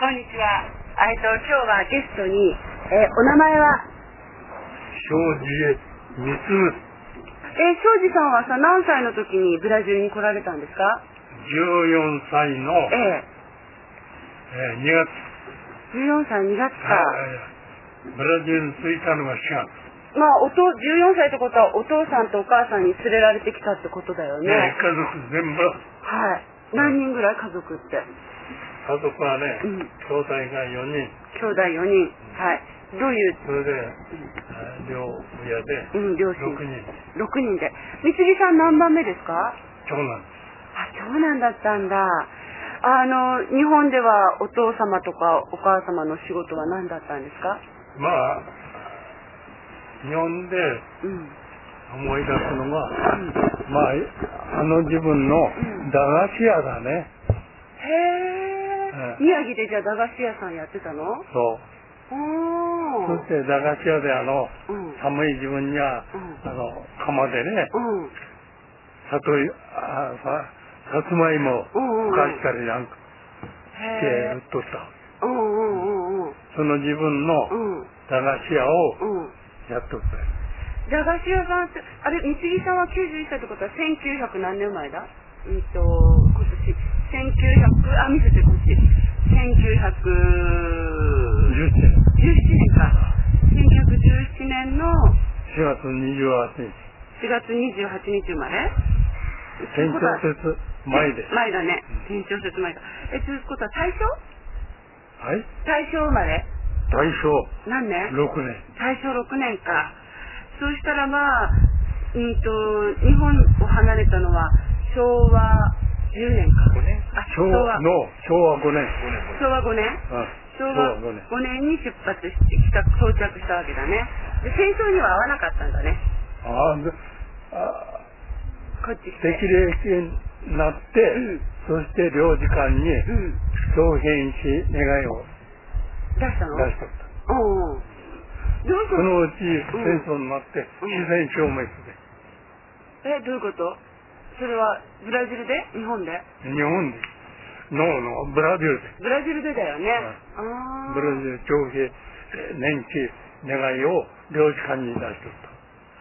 こんにちは。今日はゲストに、お名前は庄司光。 庄司さんはさ、何歳の時にブラジルに来られたんですか 14歳の、2月。 14歳2月か。 ブラジルに着いたのが4月。 まあ、14歳ってことはお父さんとお母さんに連れられてきたってことだよね。 家族全部。 はい。何人ぐらい家族って？ 家族はね、兄弟が4人。 兄弟4人。はい。どういう？ それで、両親で、 両親。 6人。 6人で。三木さん何番目ですか？ 長男。 長男だったんだ。日本ではお父様とかお母様の仕事は何だったんですか？ まあ、日本で思い出すのが、まあ、自分の駄菓子屋だね。 へえ。宮城でじゃあ駄菓子屋さんやってたの？ そう。そして駄菓子屋で寒い自分には、釜でね、さつまいもふかしたりなんかして売っとった。その自分の駄菓子屋をやっとった。 駄菓子屋さんって、あれ、三木さんは91歳ってことは1900何年生まれだ？今年、見せてこっち。1917年か。1917年の 4月28日。 4月28日生まれ？ 天長節前で。 前だね。天長節前だ。ということは大正？ はい。 大正生まれ？ 大正。 何年？ 6年。 大正6年か。そうしたらまあ、日本を離れたのは昭和10年か。 昭和5年。 昭和5年？昭和5年に出発して到着したわけだね。で、戦争には合わなかったんだね。こっち来て。 適齢になって、そして領事館に徴兵し願いを出したの？ 出しとった。そのうち戦争になって自然消滅で。 どういうこと？それはブラジルで？日本で？ 日本で。ブラジルで。 ブラジルでだよね。 ブラジル徴兵年期願いを領事館に出しとった。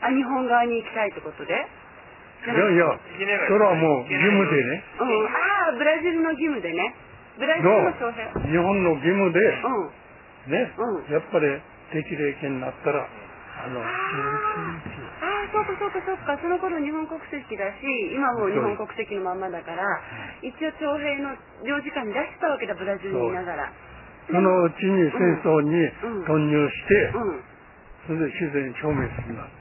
日本側に行きたいってことで？ いや、それはもう義務でね。 ブラジルの義務でね。ブラジルの徴兵。 日本の義務で、ね、やっぱり適齢期になったら、 そうか。その頃日本国籍だし、今も日本国籍のまんまだから、一応徴兵の領事館に出したわけだ、ブラジルにいながら。 そのうちに戦争に突入して、それで自然消滅になって。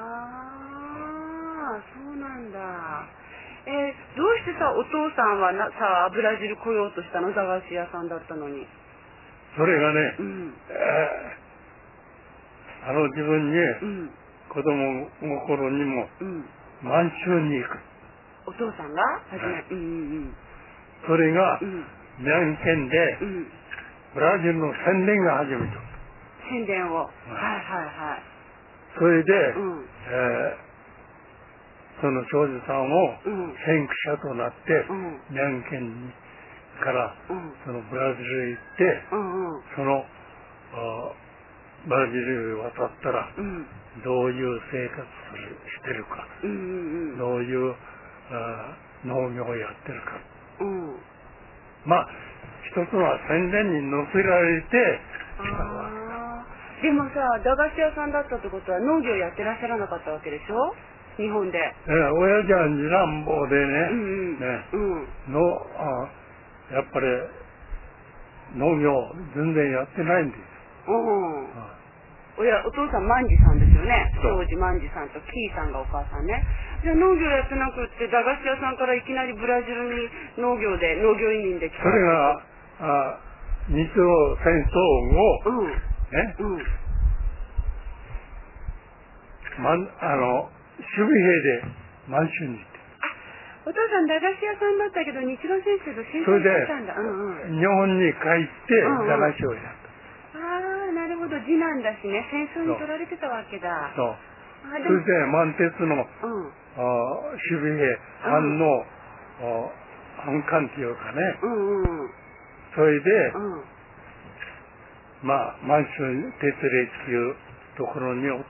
そうなんだ。どうしてさ、お父さんはブラジル来ようとしたの？駄菓子屋さんだったのに。 それがね、自分に、子供心にも、満州に行く。 お父さんがそれが、宮城県で、ブラジルの宣伝が始めた。 宣伝を。 それで、その庄司さんを先駆者となって、宮城県からそのブラジルへ行って、そのブラジルへ渡ったら、どういう生活してるか、どういう農業をやってるか。まあ、一つは宣伝に乗せられて来たわけだ。 でもさ、駄菓子屋さんだったってことは農業やってらっしゃらなかったわけでしょ？日本で。 親父は次男坊でやっぱり農業全然やってないんです。 お父さん万次さんですよね。庄司万次さんとキーさんがお母さんね。じゃあ農業やってなくって駄菓子屋さんからいきなりブラジルに農業移民で来た。 それが日露戦争後守備兵で満州に行って。 お父さん駄菓子屋さんだったけど日露戦争で戦争してたんだ。 日本に帰って駄菓子をやった。 なるほど。次男だしね、戦争に取られてたわけだ。 そう。そして満鉄の守備兵藩の藩官っていうかね、それでまあ、満州鉄霊っていうところにおって、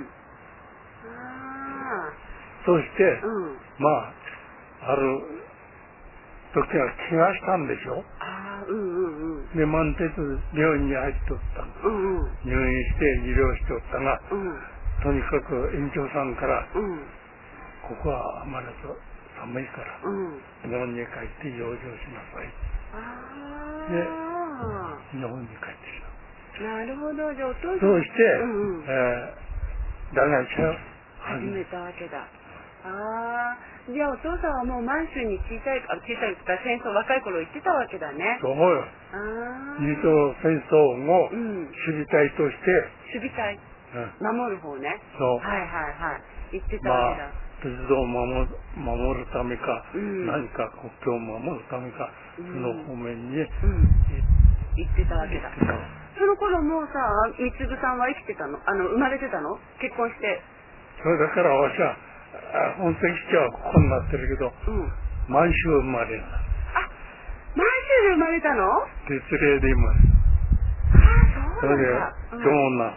そして、まあ、ある時は怪我したんでしょ。で、満鉄病院に入っとった。入院して治療しておったが、とにかく院長さんから、ここはあまりと寒いから、日本に帰って養生しなさい。で、日本に帰ってきた。 なるほど、じゃあお父さん。 そうして、打楽器を始めたわけだ。じゃあお父さんはもう満州に小さいか戦争若い頃行ってたわけだね。 そうよ。二島戦争も守備隊として。 守備隊、守る方ね。 そう。 はいはいはい。行ってたわけだ。 鉄道を守るためか、何か国境を守るためか、その方面に行ってたわけだ。その頃もうさ、みつぐさんは生きてたの？生まれてたの？結婚して。 それだから私は、本籍地はここになってるけど、満州生まれな。 満州で生まれたの？ 鉄霊で生まれた。 そうなんだ。それで、 長男、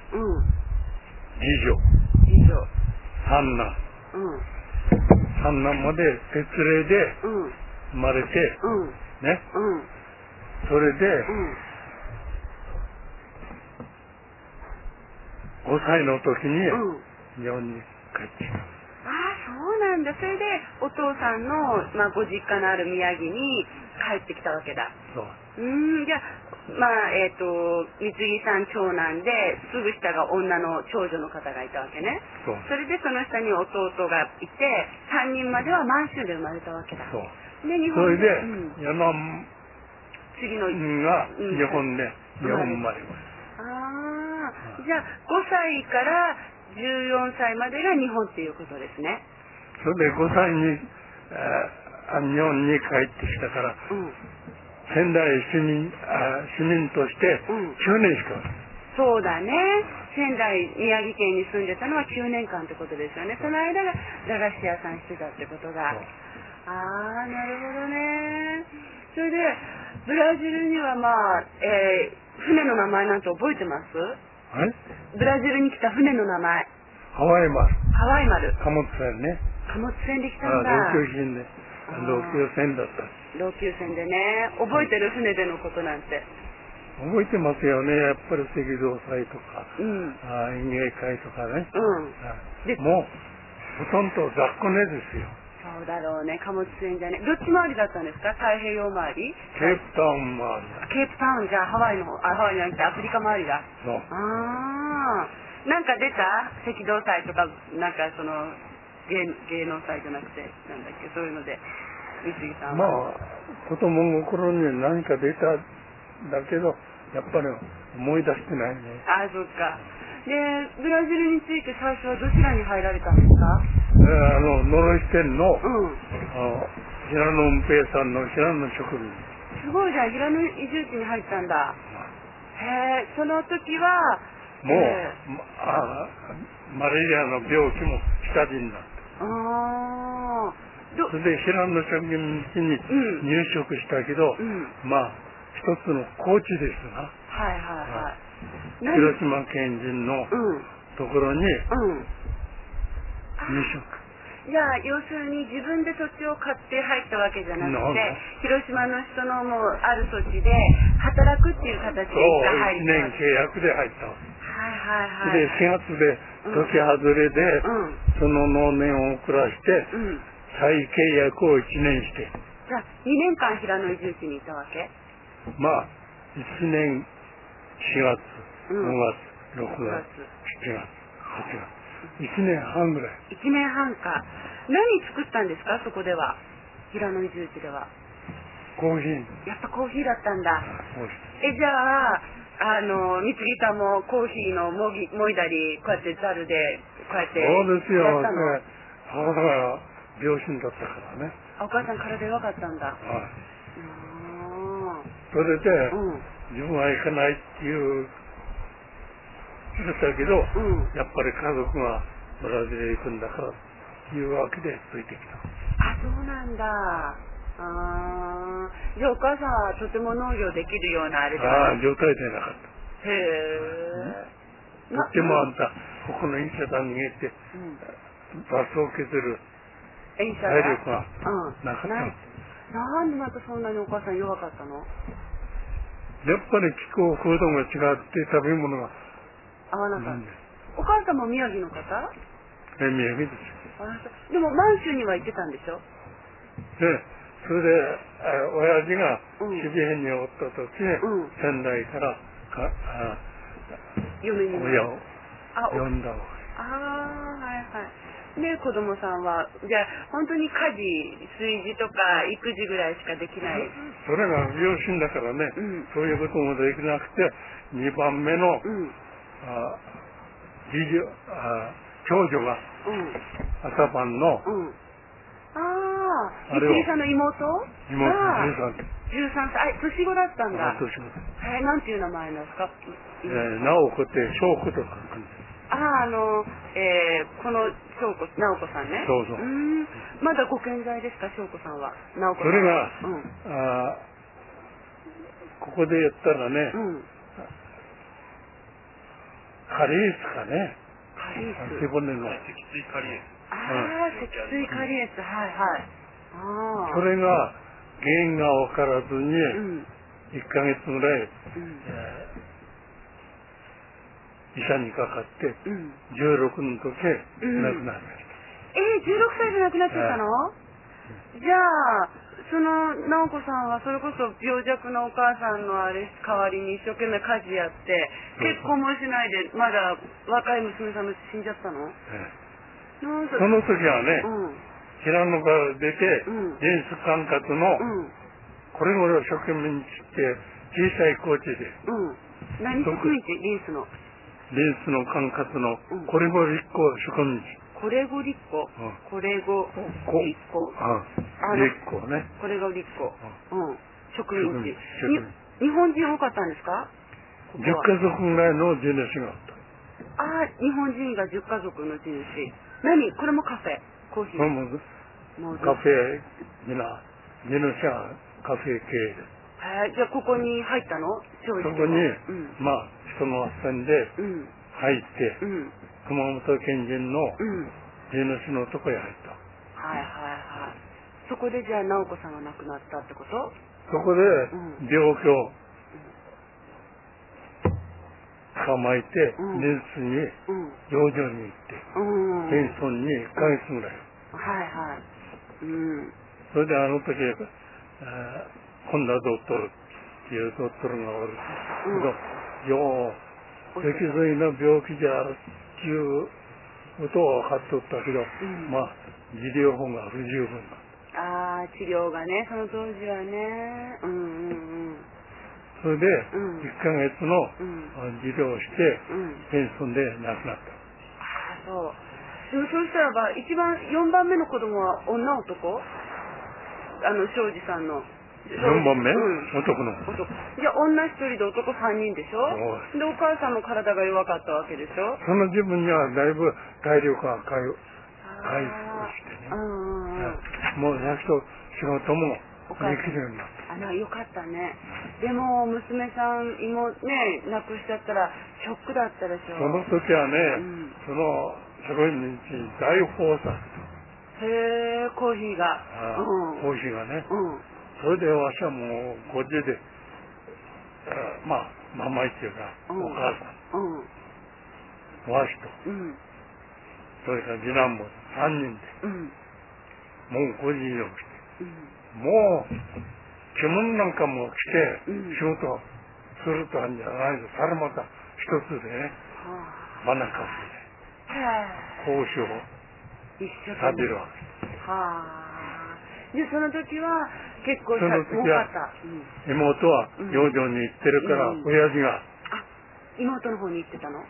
次女、三男。三男まで鉄霊で生まれて、ね。それで、5歳の時に日本に帰ってきた。 そうなんだ。それでお父さんの、ご実家のある宮城に帰ってきたわけだ。 そう。 じゃあ三木さん長男ですぐ下が女の長女の方がいたわけね。それでその下に弟がいて3人までは満州で生まれたわけだ。 そう。 で日本で、 次のが日本で日本生まれます。 じゃあ5歳から14歳までが日本っていうことですね。 それで5歳に日本に帰ってきたから、仙台市民として9年しか。 そうだね。仙台宮城県に住んでたのは9年間ってことですよね。その間が駄菓子屋さんしてたってことが。なるほどね。それでブラジルには船の名前なんて覚えてます？ブラジルに来た船の名前。 ハワイ丸。 ハワイ丸。 貨物船ね。 貨物船で来たんだ。 老朽船だった。 老朽船でね。覚えてる？船でのことなんて。 覚えてますよね。やっぱり赤道祭とか、園芸会とかね。もうほとんど雑魚寝ですよ。 そうだろうね。貨物船じゃね。どっち回りだったんですか？太平洋回り？ ケープタウン回りだ。 ケープタウンじゃあハワイじゃなくてアフリカ回りだ。 そう。 なんか出た？赤道祭とかなんかその芸能祭じゃなくてなんだっけ、そういうので三木さんは。 子供心に何か出ただけどやっぱり思い出してないね。 そっか。でブラジルについて最初はどちらに入られたんですか？ ノロイ支店の、平野運平さんの平野職人。 すごいじゃん。平野移住地に入ったんだ。その時はもう、マレリアの病気も下地になった。それで平野職人地に入職したけど、一つの高知ですな。広島県人のところに入職。 じゃあ要するに自分で土地を買って入ったわけじゃなくて、広島の人のもうある土地で働くっていう形で入った。 1年契約で入ったわけ。で4月で時外れで、その納年を遅らして再契約を1年して。 じゃあ2年間平野移住地にいたわけ ？1年4月、5月、6月、7月、8月。1年半ぐらい。 1年半か。何作ったんですか、そこでは？平野移住地では。 コーヒー。 やっぱコーヒーだったんだ。じゃあ三木さんもコーヒーのもいだりこうやってザルでこうやってやったの？ そうですよ。母が病身だったからね。 お母さん体弱かったんだ。 それで、自分は行かないっていう言ったけど、やっぱり家族がブラジルへ行くんだからっていうわけでついてきた。 そうなんだ。じゃあお母さんはとても農業できるようなあれでは状態でなかった。 へえ。 とってもあんた、ここの医者さん逃げて、バスを削る体力がなかったの。 なんでまたそんなにお母さん弱かったの？ やっぱり気候風土が違って食べ物が合わなかった。お母さんも宮城の方？ 宮城です。 でも満州には行ってたんでしょ？ で、それで親父が守備編におった時、仙台から嫁に親を呼んだわけ。はいはい。で、子供さんは、じゃあ本当に家事、炊事とか育児ぐらいしかできない。 それが両親だからね、そういうこともできなくて、2番目の、長女が、朝晩の、 ゆきりさんの妹 13 歳。年子だったんだ。 年子。 なんていう名前なんですか？ 直子って翔子と書くんです。 この直子さんね。 そうそう。 まだご健在ですか、翔子さんは。直子さん。 それが、ここで言ったらね、カリースかね。背骨の。 脊椎カリエス。 脊椎カリエス、はいはい。 それが原因が分からずに、1ヶ月ぐらい、医者にかかって、16の時、亡くなりました。 16歳で亡くなっちゃったの？じゃあ、その直子さんはそれこそ病弱なお母さんの代わりに一生懸命家事やって、結婚もしないでまだ若い娘さんの死んじゃったの？ その時はね、平野から出て、リンス管轄の、これを植民地って小さい高地で。 何植民地？リンスの。 リンスの管轄のコレゴ立候植民地。 コレゴ立候。コレゴ立候。 立候ね。 コレゴ立候。植民地。日本人多かったんですか ？10家族ぐらいの地主があった。 日本人が10家族の地主。これもカフェ？コーヒー？ カフェ、地主はカフェ系です。 じゃあここに入ったの？ そこに、人の斡旋で入って、熊本県人の地主のとこへ入った。 そこでじゃあ直子さんが亡くなったってこと？ そこで病気を捕まえて、ニースに養生に行って、ペンションに1ヶ月ぐらい。それであの時、本田ドットルっていうドットルがおるけど、脊髄の病気であるっていうことは分かっとったけど、治療法が不十分だ。 治療がね、その当時はね。 それで、1ヶ月の治療をして、ペンションで亡くなった。 そうしたらば、一番4番目の子供は女男？庄司さんの。 4番目？男の子。 じゃあ女1人で男3人でしょ？で、お母さんの体が弱かったわけでしょ？ その自分にはだいぶ体力が回復してね。もう100と仕事もできるようになった。 よかったね。でも、娘さん、妹ね、亡くしちゃったら、ショックだったでしょ？ その時はね、その植民地大豊作。 コーヒーが。 コーヒーがね。それでわしはもうこっちで、ママイっていうか、お母さん、わしと、それから次男も3人で、もう5時以上来て、もう着物なんかも着て仕事するとはんじゃないです。それまた一つでね、真ん中で、講師を食べるわけ。 で、その時は結構その時は妹は養生に行ってるから、親父が。 妹の方に行ってたの？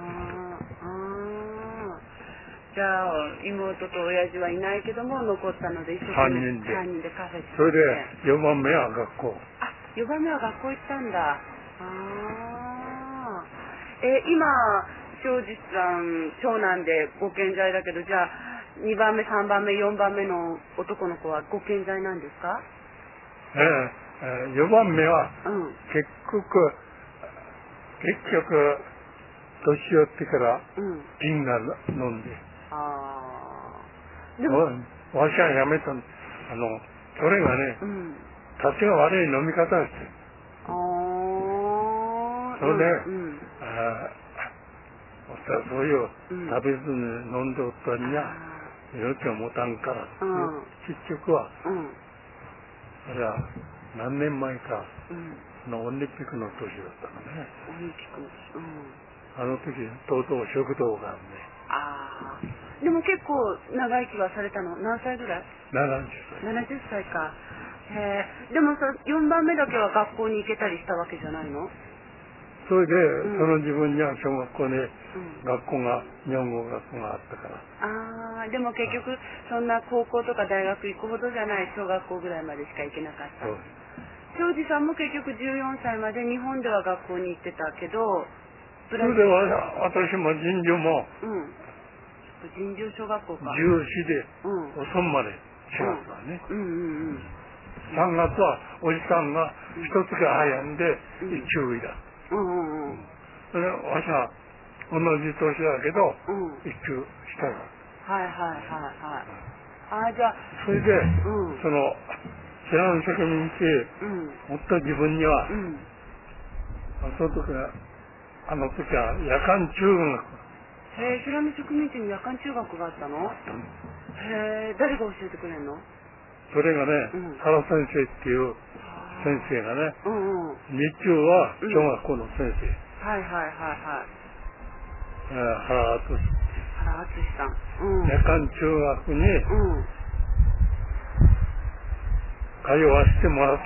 じゃあ、妹と親父はいないけども、残ったので、一緒に3人でカフェして。 それで、4番目は学校。 4番目は学校行ったんだ。今、庄司さん、長男でご健在だけど、じゃあ、2番目、3番目、4番目の男の子はご健在なんですか ？4番目は、結局、 結局、年寄ってから瓶が飲んで。でも、わしはやめたん。それがね、立ちが悪い飲み方です。それで、そういう食べずに飲んでおったんには、命を持たんからって、結局は、それは何年前か、オリンピックの年だったのね。オリンピックの年。あの時、とうとう食道がんね。 でも結構長生きはされたの？何歳ぐらい？70歳か。でも4番目だけは学校に行けたりしたわけじゃないの？ それで、その自分には小学校で学校が、日本語学校があったから。 でも結局そんな高校とか大学行くほどじゃない小学校ぐらいまでしか行けなかった。庄司さんも結局14歳まで日本では学校に行ってたけど、 それで私も尋常も、 尋常小学校か。 14で、おそんまで4月はね。3月はおじさんが一月早んで一中位だ。それわしは同じ年だけど、一中下だ。 じゃあそれで、その知らん植民地もっと自分には、その時はあの時は夜間中学。 知らぬ植民地に夜間中学があったの？誰が教えてくれんの？ それがね、原先生っていう先生がね、日中は小学校の先生。原敦さん。 夜間中学に通わせてもらった。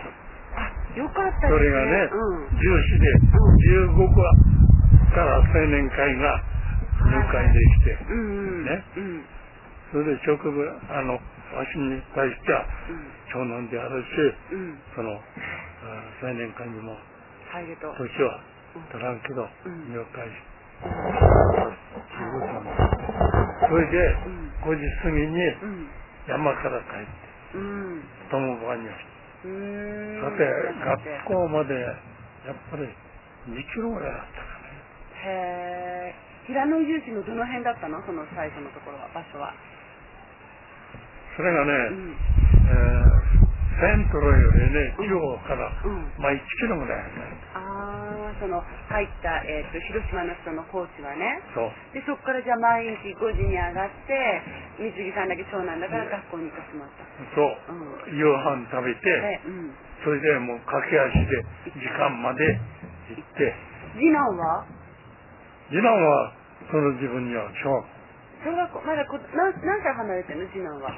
よかったですね。 それがね、14で、15から青年会が入会できて、ね。それでわしに対しては長男であるし、その青年会にも年は取らんけど入会して、それで5時過ぎに山から帰って、友場にさて学校までやっぱり2キロぐらいあったからね。平野重視のどの辺だったの？その最初のところは、場所は。 それがね、セントロよりね、地方から、1キロぐらいあるね。 その入った、広島の人のコーチはね。 で、 そこからじゃあ毎日5時に上がって、水木さんだけ長男だから学校に行かせてもらった。 夕飯食べて、それでもう駆け足で時間まで行って。 次男はその自分には小学校、まだ何歳離れてるの、次男は。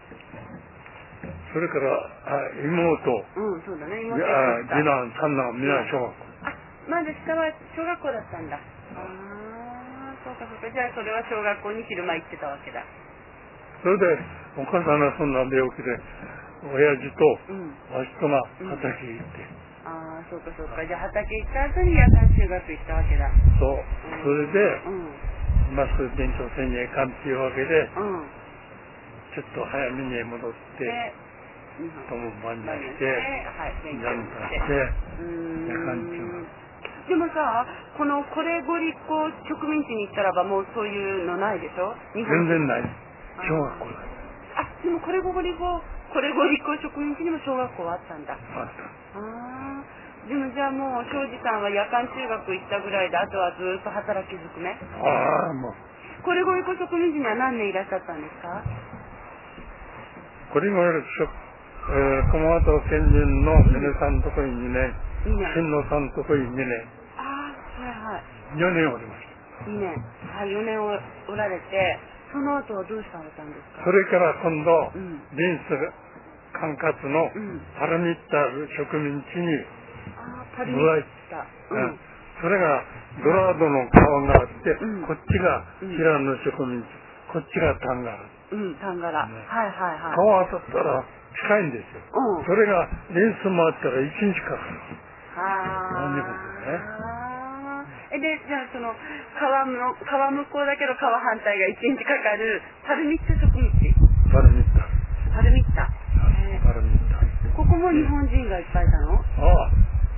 それから妹、 そうだね、 妹次男、三男、みんな小学校。 まだ下は小学校だったんだ。そうか。じゃあそれは小学校に昼間行ってたわけだ。 それでお母さんがそんな病気で親父とわしとが畑行って、 そうか。じゃあ畑行った後に夜間中学行ったわけだ。 それで、今すぐ勉強せんにゃいかんっていうわけで、ちょっと早めに戻って、友場に来て、ジャンプして、夜間中学。 でもさ、これご立校植民地に行ったらばもうそういうのないでしょ？ 全然ない。小学校だ。 でもこれご立校植民地にも小学校はあったんだ。 あった。 でもじゃあもう庄司さんは夜間中学行ったぐらいで、あとはずっと働きずくめ？ もう。 これご立校植民地には何年いらっしゃったんですか？ これご立校駒形県人の峰さんとこに2年、新野さんとこに2年。4年おりました。 2年。4年おられて、その後はどうされたんですか？ それから今度、リンス管轄のパルミッタール植民地にパルミッター。 それがドラードの川があって、こっちが平野植民地、こっちがタンガラ。 タンガラ。 川渡ったら近いんですよ。それがリンス回ったら1日かかる。何ことね。 で、じゃあその川向こうだけど川反対が1日かかるパルミッタ植民地？ パルミッタ。 ここも日本人がいっぱいいたの？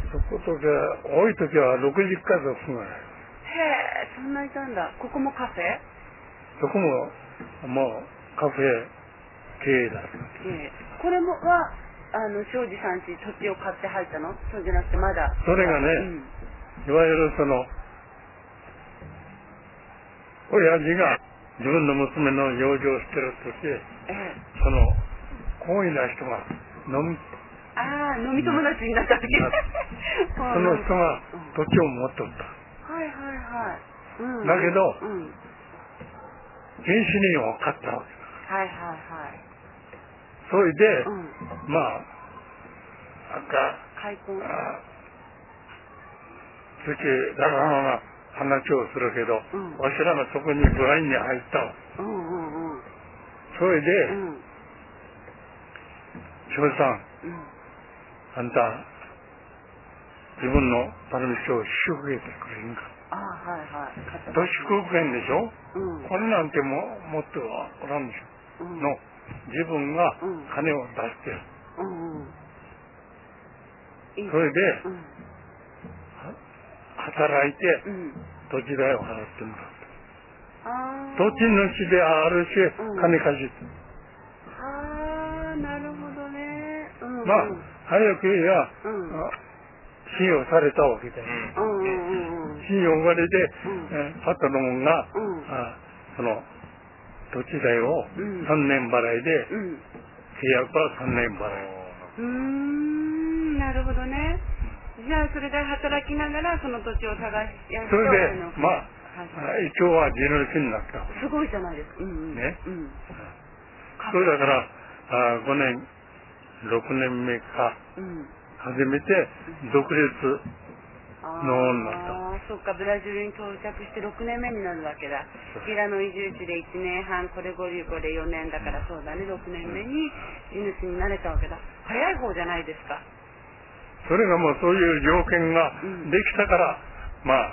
そことで、多い時は60家族ぐらい。 へえ、そんないたんだ。ここもカフェ？ そこも、もう、カフェ経営だった。 これもは、庄司さんち土地を買って入ったの？そうじゃなくてまだ。 それがね、いわゆるその、親父が自分の娘の養生をしてる時、その、好意な人が飲み友達になったわけ。 その人が土地を持っとった。 はいはいはい。 だけど、原始人を買ったわけ。 はいはいはい。 それで、まあ、 開墾月、だから話をするけど、わしらがそこに部外に入ったわ。それで、庄司さん、あんた、自分のパルミスを祝福してくれんか。と祝福権でしょ、これなんてもっとはおらんでしょ、の自分が金を出してる、それで、働いて土地代を払ってもらう。土地主であるし、金貸し。 なるほどね。 まあ早く言えば、信用されたわけだよ。信用がれで、パトロンが、その土地代を3年払いで、契約は3年払い。 なるほどね。じゃあそれで働きながらその土地を探しやすそれで、まあ、一応は地主になった。 すごいじゃないですか。 ね。それだから、5年、6年目か、初めて独立のになった。 そっか、ブラジルに到着して6年目になるわけだ。平野移住地で1年半、これ5で4年だから、そうだね、6年目に地主になれたわけだ。早い方じゃないですか。 それがもうそういう条件ができたから、まあ、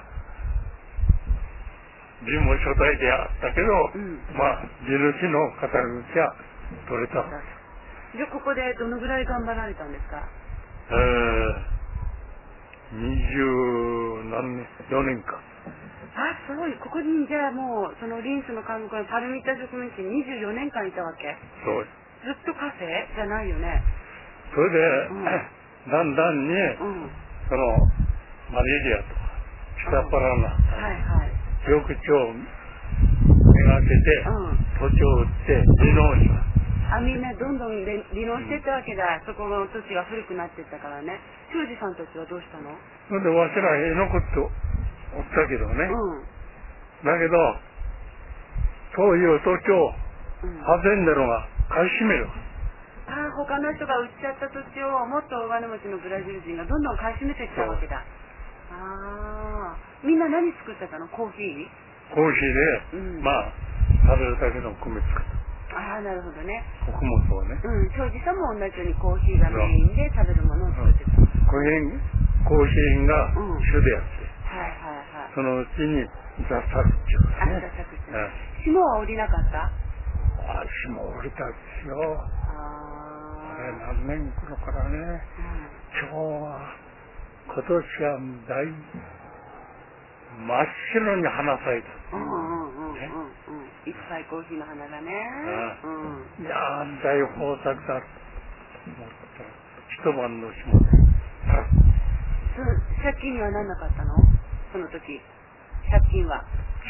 自分も初代であったけど、まあ、地主の肩口は取れた。 じゃあここでどのぐらい頑張られたんですか ？20何年、4年か。 すごい。ここにじゃあもう、そのリンスの韓国のパルミタ植民地に24年間いたわけ？ そう。 ずっとカフェじゃないよね。 それで、だんだんに、その、マレリアとか、下っ腹な、病口をめがけて、土地を売って離農します。 みんなどんどん離農していったわけだ。そこの土地が古くなっていったからね。庄司さんたちはどうしたの？ それでわしら残っておったけどね。だけど、そういう土地を外んでるのが買い占める。 他の人が売っちゃった土地をもっと大金持ちのブラジル人がどんどん買い占めていったわけだ。みんな何作ってたの？コーヒー？ コーヒーで、まあ、食べるだけの米作った。 なるほどね。 ここもそうね。 庄司さんも同じようにコーヒーがメインで食べるものを作ってた。 コーヒーが主であって、そのうちにザサクチューね。 霜は降りなかった？ 霜降りたんですよ。あれ何年頃からね。今年は真っ白に花咲いた。 いっぱいコーヒーの花がね。 いやー、大豊作だと思ったら、一晩の霜で。 借金にはなんなかったの？その時。借金は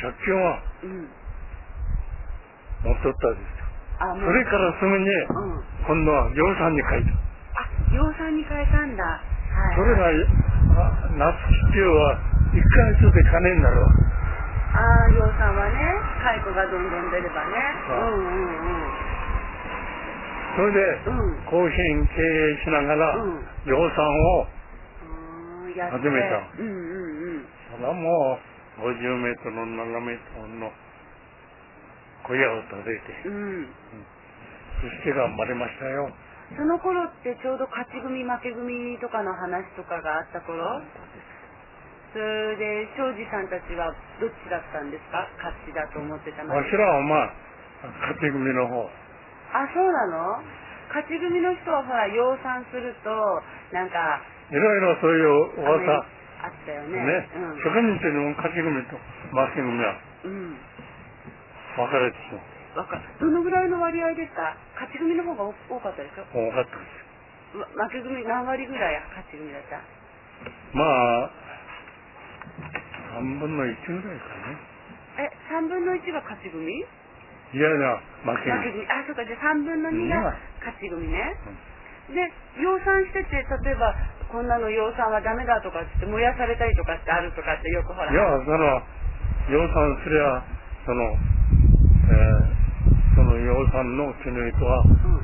持っとったですよ。それからすぐに、今度は養蚕に変えた。 養蚕に変えたんだ。 それが、夏期中は1ヶ月で金になるわ。 養蚕はね、蚕がどんどん出ればね。 それで、コーヒー経営しながら、養蚕を始めた。それはもう、50メートル、7メートルの小屋を建てて、そして頑張りましたよ。 その頃ってちょうど勝ち組負け組とかの話とかがあった頃？それで庄司さんたちはどっちだったんですか？勝ちだと思ってたの？ わしらはまあ勝ち組の方。 そうなの？勝ち組の人はほら養蚕するとなんかいろいろそういう噂あったよね。 ね。植民地の勝ち組と負け組は分かれてしまう。 どのぐらいの割合でした勝ち組の方が多かったでしょ？ 多かったです。 負け組何割ぐらい勝ち組だった？ まあ3分の1ぐらいかね。 3分の1が勝ち組？ いやいや負け組。 そうか、じゃあ3分の2が勝ち組ね。で養蚕してて、例えばこんなの養蚕はダメだとかって燃やされたりとかってあるとかってよくほら。 いや、養蚕すりゃその養蚕の絹糸は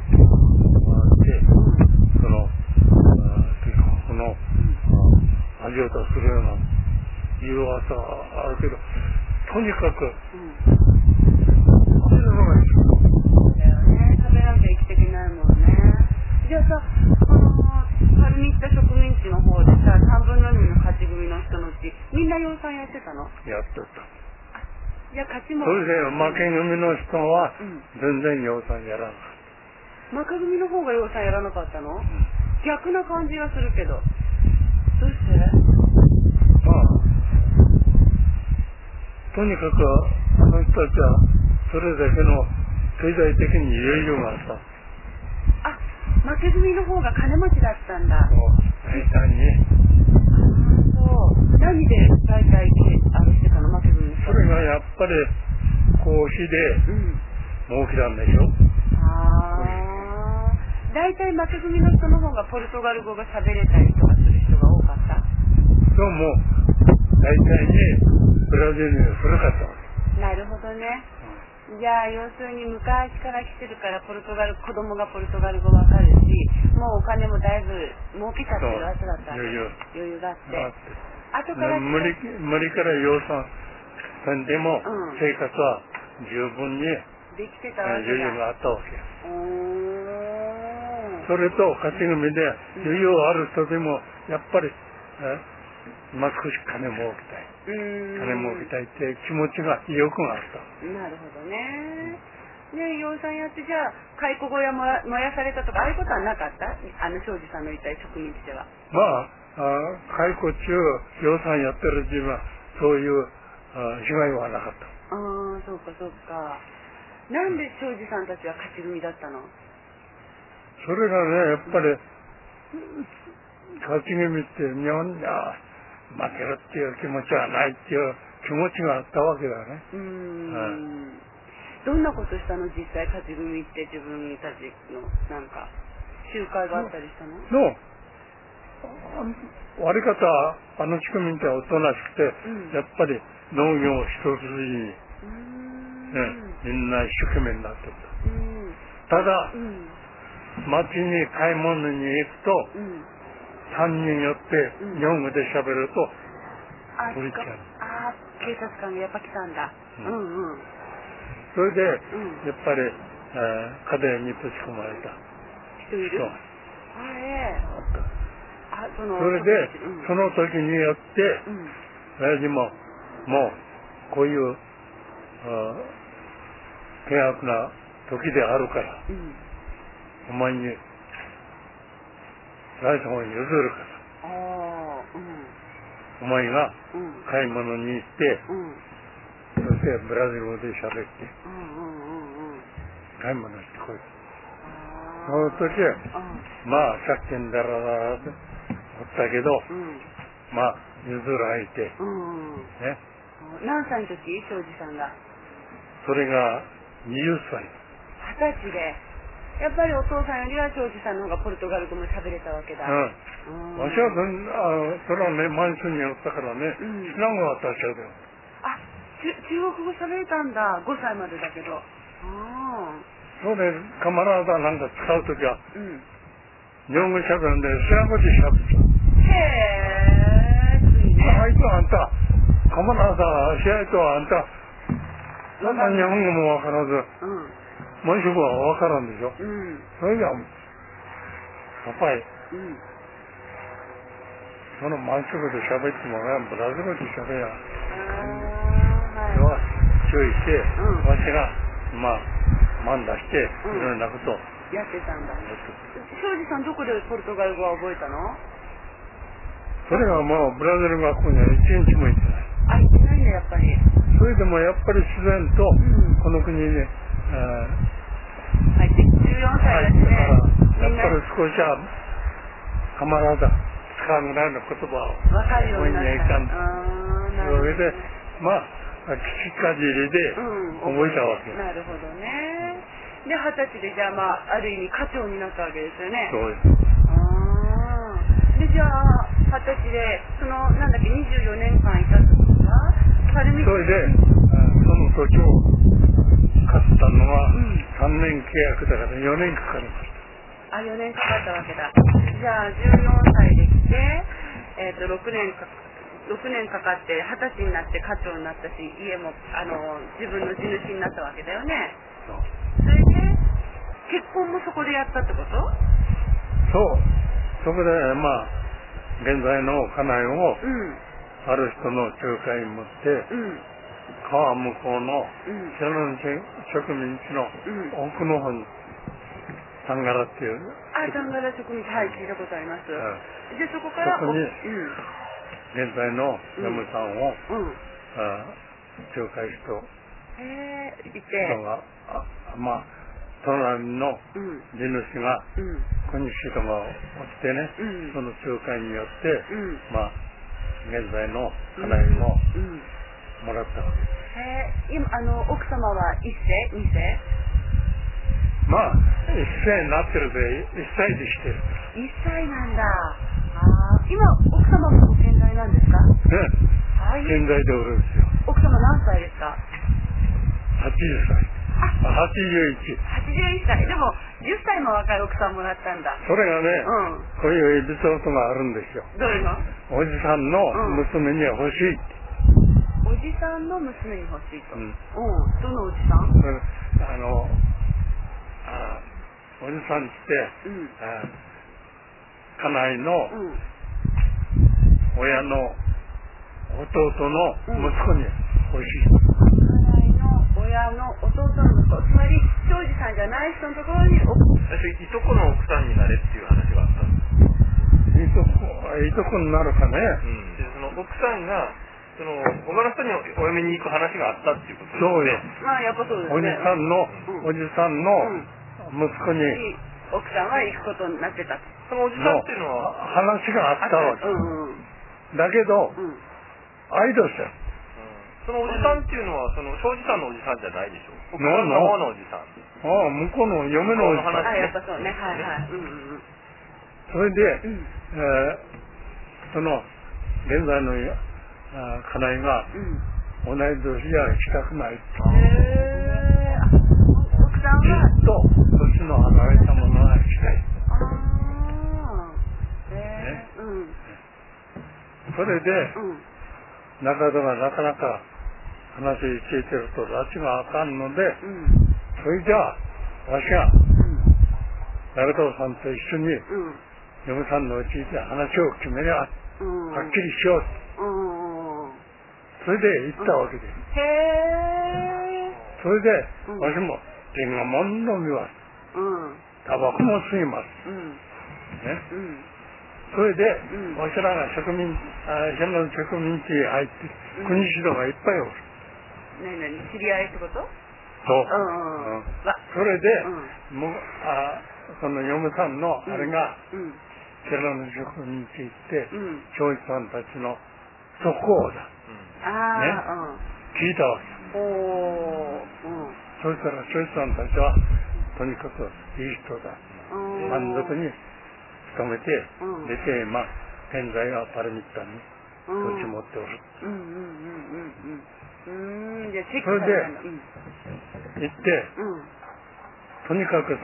この味を出するようないう噂あるけど、とにかく食べるのがいい。 だよね、食べなきゃ生きていけないもんね。じゃあさ、パルミッタ植民地の方でさ、3分の2の勝ち組の人のうちみんな養蚕やってたの？ やってた。 じゃあ勝ちも。 それで負け組の人は全然養蚕やらなかった。 負け組の方が養蚕やらなかったの？逆な感じがするけど。どうして？ まあとにかくあの人たちはそれだけの経済的に余裕があった。 負け組の方が金持ちだったんだ。 大体に。 そう。何で大体してたの？負け組の人。 それがやっぱりこう火で儲けたんでしょ。 大体負け組の人の方がポルトガル語が喋れたりとかする人が多かった。 そうも大体にブラジルに古かった。 なるほどね。じゃあ要するに昔から来てるから子供がポルトガル語わかるし、もうお金もだいぶ儲けちゃってるわけだった。余裕があって。後から無理から養蚕せんでも生活は十分にできてたわけだ。 余裕があったわけ。それと勝ち組で余裕ある人でもやっぱり少し金儲けたい。金儲けたいって気持ちが意欲があった。 なるほどね。で養蚕やってじゃあ蚕小屋燃やされたとかああいうことはなかった？庄司さんの言った植民地では。 まあ蚕中養蚕やってる自分はそういう被害はなかった。 そうかそうか。なんで庄司さんたちは勝ち組だったの？ それがねやっぱり勝ち組って日本には負けるっていう気持ちはないっていう気持ちがあったわけだね。 どんなことしたの実際勝ち組って自分たちのなんか集会があったりしたの？ 割り方は植民地はおとなしくて、やっぱり農業を一筋に、みんな一生懸命になってた。ただ、町に買い物に行くと、3人よって日本語で喋ると取りちゃう。 警察官がやっぱ来たんだ。 それでやっぱり家電にぶち込まれた人いる？ それでその時によって親父ももうこういう険悪な時であるから、お前に財産を譲るから、お前が買い物に行って、そしてブラジル語で喋って買い物してこい。その時まあ借金だらだらっておったけど、まあ譲られて、ね。 何歳の時庄司さんが？ それが20歳。 20歳で。やっぱりお父さんよりは庄司さんの方がポルトガル語も喋れたわけだ。 わしはそれはね満州におったからね、知らんが私はだよ。 中国語喋れたんだ。5歳までだけど。 それカマラーダなんか使うときは、日本語喋るんで知らんこと喋る。あいつはあんたカマラーダ試合とはあんたそんな日本語もわからず、満州語はわからんでしょ。それじゃやっぱり、その満州語で喋ってもねブラジル語で喋りゃ注意して、わしが満出していろんなことをやってたんだ。庄司さんどこでポルトガル語は覚えたの？ それはもうブラジル学校には1日も行ってない。 あ、行ってないんだ、やっぱり。 それでもやっぱり自然とこの国に入って14歳だしね。 やっぱり少しはカマラダ使うぐらいの言葉を分かるようになった。 それでまあ口かじりで覚えたわけ。 なるほどね。で20歳でじゃあまあある意味課長になったわけですよね。 そうです。 でじゃあ20歳でそのなんだっけ24年間いた時はそれでその土地を買ったのは3年契約だから4年かかりました。 あ、4年かかったわけだ。じゃあ14歳で来て、6年かかって20歳になって課長になったし、家も自分の地主になったわけだよね。それで結婚もそこでやったってこと？ そう。そこでまあ現在の家内を、ある人の仲介に持って、川向こうの白の植民地の奥の方にタンガラっていう。 あ、タンガラ植民地、はい、聞いたことあります。でそこからそこに現在の嫁さんを仲介人がまあ隣の地主が小西人がおってね、その仲介によってまあ現在の家内ももらったわけです。 今奥様は1世2世？ まあ1世になってるで1歳でしてる。 1歳なんだ。今奥様もご健在なんですか？ ね、健在でおるんですよ。 奥様何歳ですか ？80歳。81 歳。でも10歳も若い奥さんもらったんだ。 それがね、こういうエピソードがあるんですよ。 どういうの？ おじさんの娘には欲しいって。 おじさんの娘に欲しいと。どのおじさん？ おじさんって家内の親の弟の息子に欲しい。 親の弟の息子、つまり庄司さんじゃない人のところにいとこの奥さんになれっていう話があったんです。 いとこになるかね。 でその奥さんが他の人にお嫁に行く話があったっていうことですね。 そうよ。 まあやっぱそうですね。 おじさんの息子に奥さんは行くことになってた。 そのおじさんっていうのは話があったわけ。だけど愛ですよ。 そのおじさんっていうのはその庄司さんのおじさんじゃないでしょ。奥さんの方のおじさん。 向こうの嫁のおじさん。 やっぱそうね。はいはい。 それでその現在の家内が同い年じゃ行きたくないって。 奥さんはずっと年の離れたものが行きたい。それで中田がなかなか話聞いてると拉致があかんので、それじゃあわしが中田さんと一緒に嫁さんのうちで話を決めりゃはっきりしよう。それで行ったわけです。それでわしも天がもん飲みます。タバコも吸います。それでわしらが植民地へ入って国指導がいっぱいおる。 知り合いってこと？そう。 それでその嫁さんのあれが寺の植民地行って庄司さんたちの祖公だ聞いたわけ。そしたら庄司さんたちはとにかくいい人だ。満足に勤めて出て現在はパルミッタに土地持っておる。それで行ってとにかくい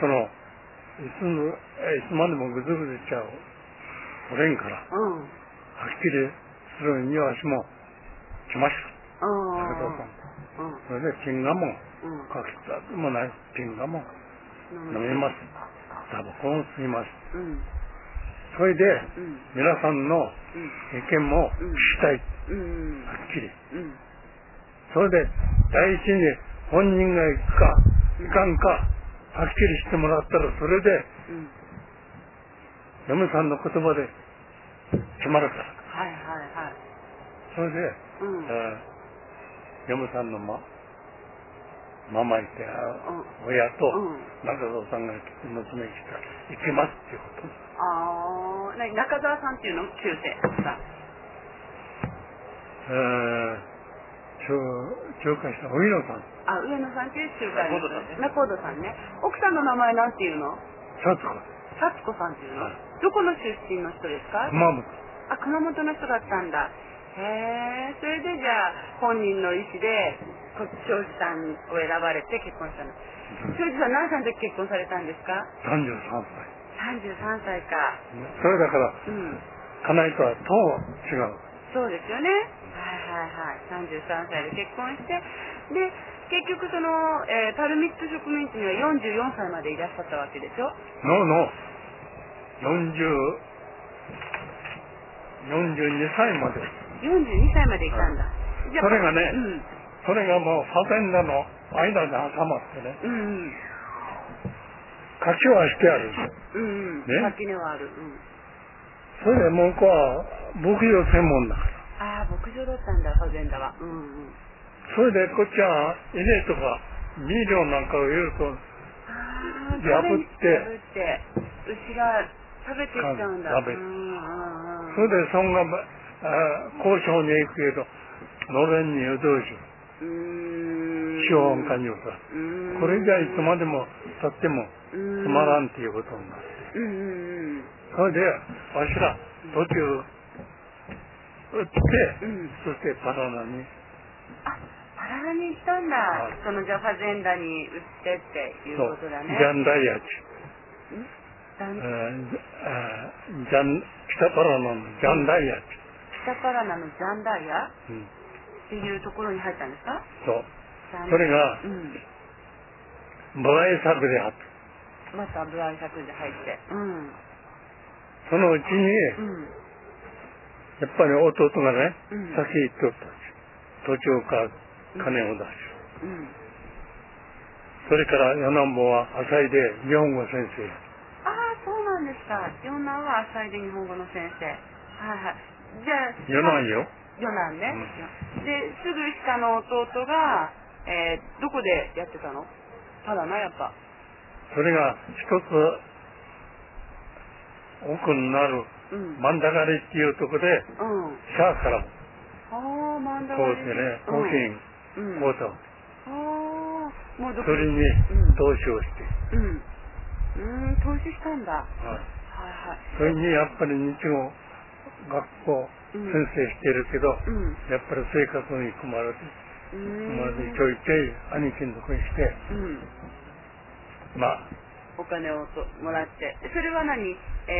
つまでもぐずぐずちゃおれんからはっきりするにわしも来ました。それでチンガもかけたでもないチンガも飲みます。タバコも吸います。それで皆さんの意見も聞きたい。はっきり。それで第一に本人が行くか行かんかはっきりしてもらったらそれで嫁さんの言葉で決まるから。 それで、嫁さんのママいて、親と中澤さんが来て、娘来たら行きますっていうこと。 ああ、中澤さんっていうの中世さん。 仲介した上野さん。 あ、上野さんっていう仲介の仲人さんね。奥さんの名前なんていうの？ 幸子。 幸子さんっていうの？どこの出身の人ですか？ 熊本。 あ、熊本の人だったんだ。へえ、それでじゃあ本人の意思で庄司さんを選ばれて結婚したの。庄司さん何歳の時結婚されたんですか ？33歳。 33歳か。 それだから、家内とはと違う。 そうですよね。はいはいはい。33歳で結婚して、で、結局その、パルミット植民地には44歳までいらっしゃったわけでしょ？ 42歳まで。 42歳までいたんだ。 それがね、それがもうファゼンダの間で挟まってね、柿はしてある。 柿根はある。 それで向こうは牧場専門だから。 ああ、牧場だったんだ、ファゼンダは。 それでこっちは稲とかミリオンなんかを入れると破って牛が食べていっちゃうんだ。 それでそんが交渉に行くけどのれんに言うどうしよう。資本家に言うとこれじゃいつまでも経ってもつまらんっていうことになって、それでわしら途中売って、そしてパラナに。 パラナに行ったんだ。そのジャファゼンダに売ってっていうことだね。 ジャンダイヤチ。北パラナのジャンダイヤチ。 北パラナのジャンダイヤっていうところに入ったんですか？ そう。それが、ブライ作であった。 またブライ作で入って。 そのうちに、やっぱり弟がね、先行っとったんです。途中から金を出し、それから四男坊は浅井で日本語先生。 ああ、そうなんですか。四男は浅井で日本語の先生。はいはい。じゃあ四男よ。 四男ね。で、すぐ下の弟が、どこでやってたの？ただな、やっぱ。 それが一つ奥になるマンダガリっていうところで、シャーから通ってね、コーヒー買うたわけ。それに投資をして。 投資したんだ。 それにやっぱり日語学校先生してるけど、やっぱり生活に困るでちょいちょい兄貴のとこにして、 お金をもらって、それは何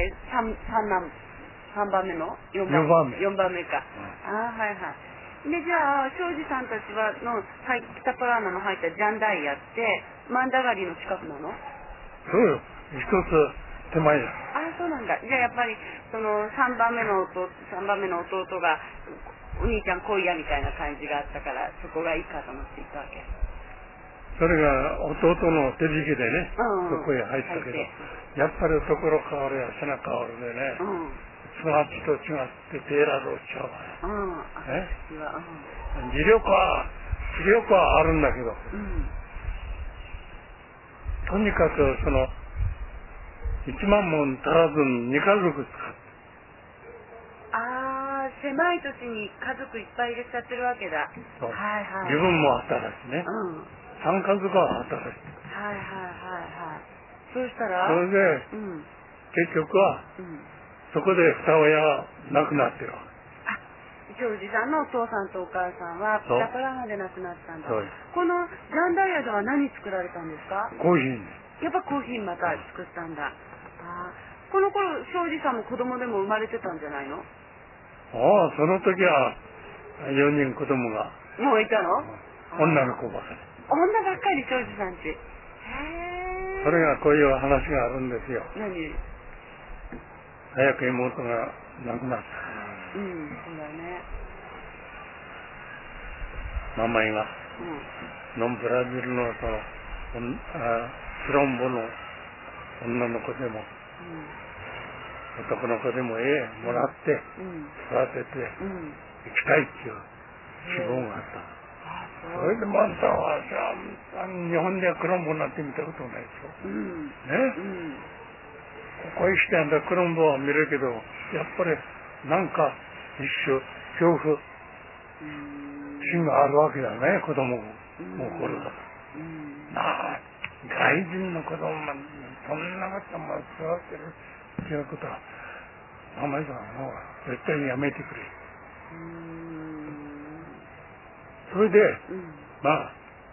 ？3番目の4番目か。はいはい。で、じゃあ庄司さんたちはの北パラナの入ったジャンダイヤってマンダガリの近くなの？ そうよ、一つ手前だ。 そうなんだ。じゃあやっぱりその3番目の弟がお兄ちゃん来いやみたいな感じがあったから、そこがいいかと思って行ったわけ。 それが弟の手引きでね、そこへ入ったけど、やっぱりところ変わるや背中変わるでね、育ちと違って手選ぶちゃうわよ。磁力はあるんだけど、とにかくその1万も足らずに2家族使って。 狭い土地に家族いっぱい入れちゃってるわけだ。 自分も働きね。3家族は働き。 そうしたらそれで、結局は、そこで二親が亡くなってるわけ。 庄司さんのお父さんとお母さんは北パラナで亡くなったんだ。このジャンダイヤでは何作られたんですか？ コーヒー。 やっぱコーヒーまた作ったんだ。この頃庄司さんも子供でも生まれてたんじゃないの？ その時は4人子供がもういたの？ 女の子ばかり。 女ばっかり庄司さんち。 それがこういう話があるんですよ。 何？ 早く妹が亡くなった。 そうだね。 名前が、ノンブラジルのそのスロンボの女の子でも、男の子でももらって、育てて、 行きたいっていう希望があった。それでまたは日本ではクロンボなんて見たことないでしょ。ね。ここへ来てあんだクロンボは見るけど、やっぱりなんか一種恐怖心があるわけだね、子供も頃だから。外人の子供がそんなことも育てるっていうことは、あまりだもう絶対にやめてくれ。それで、まあ、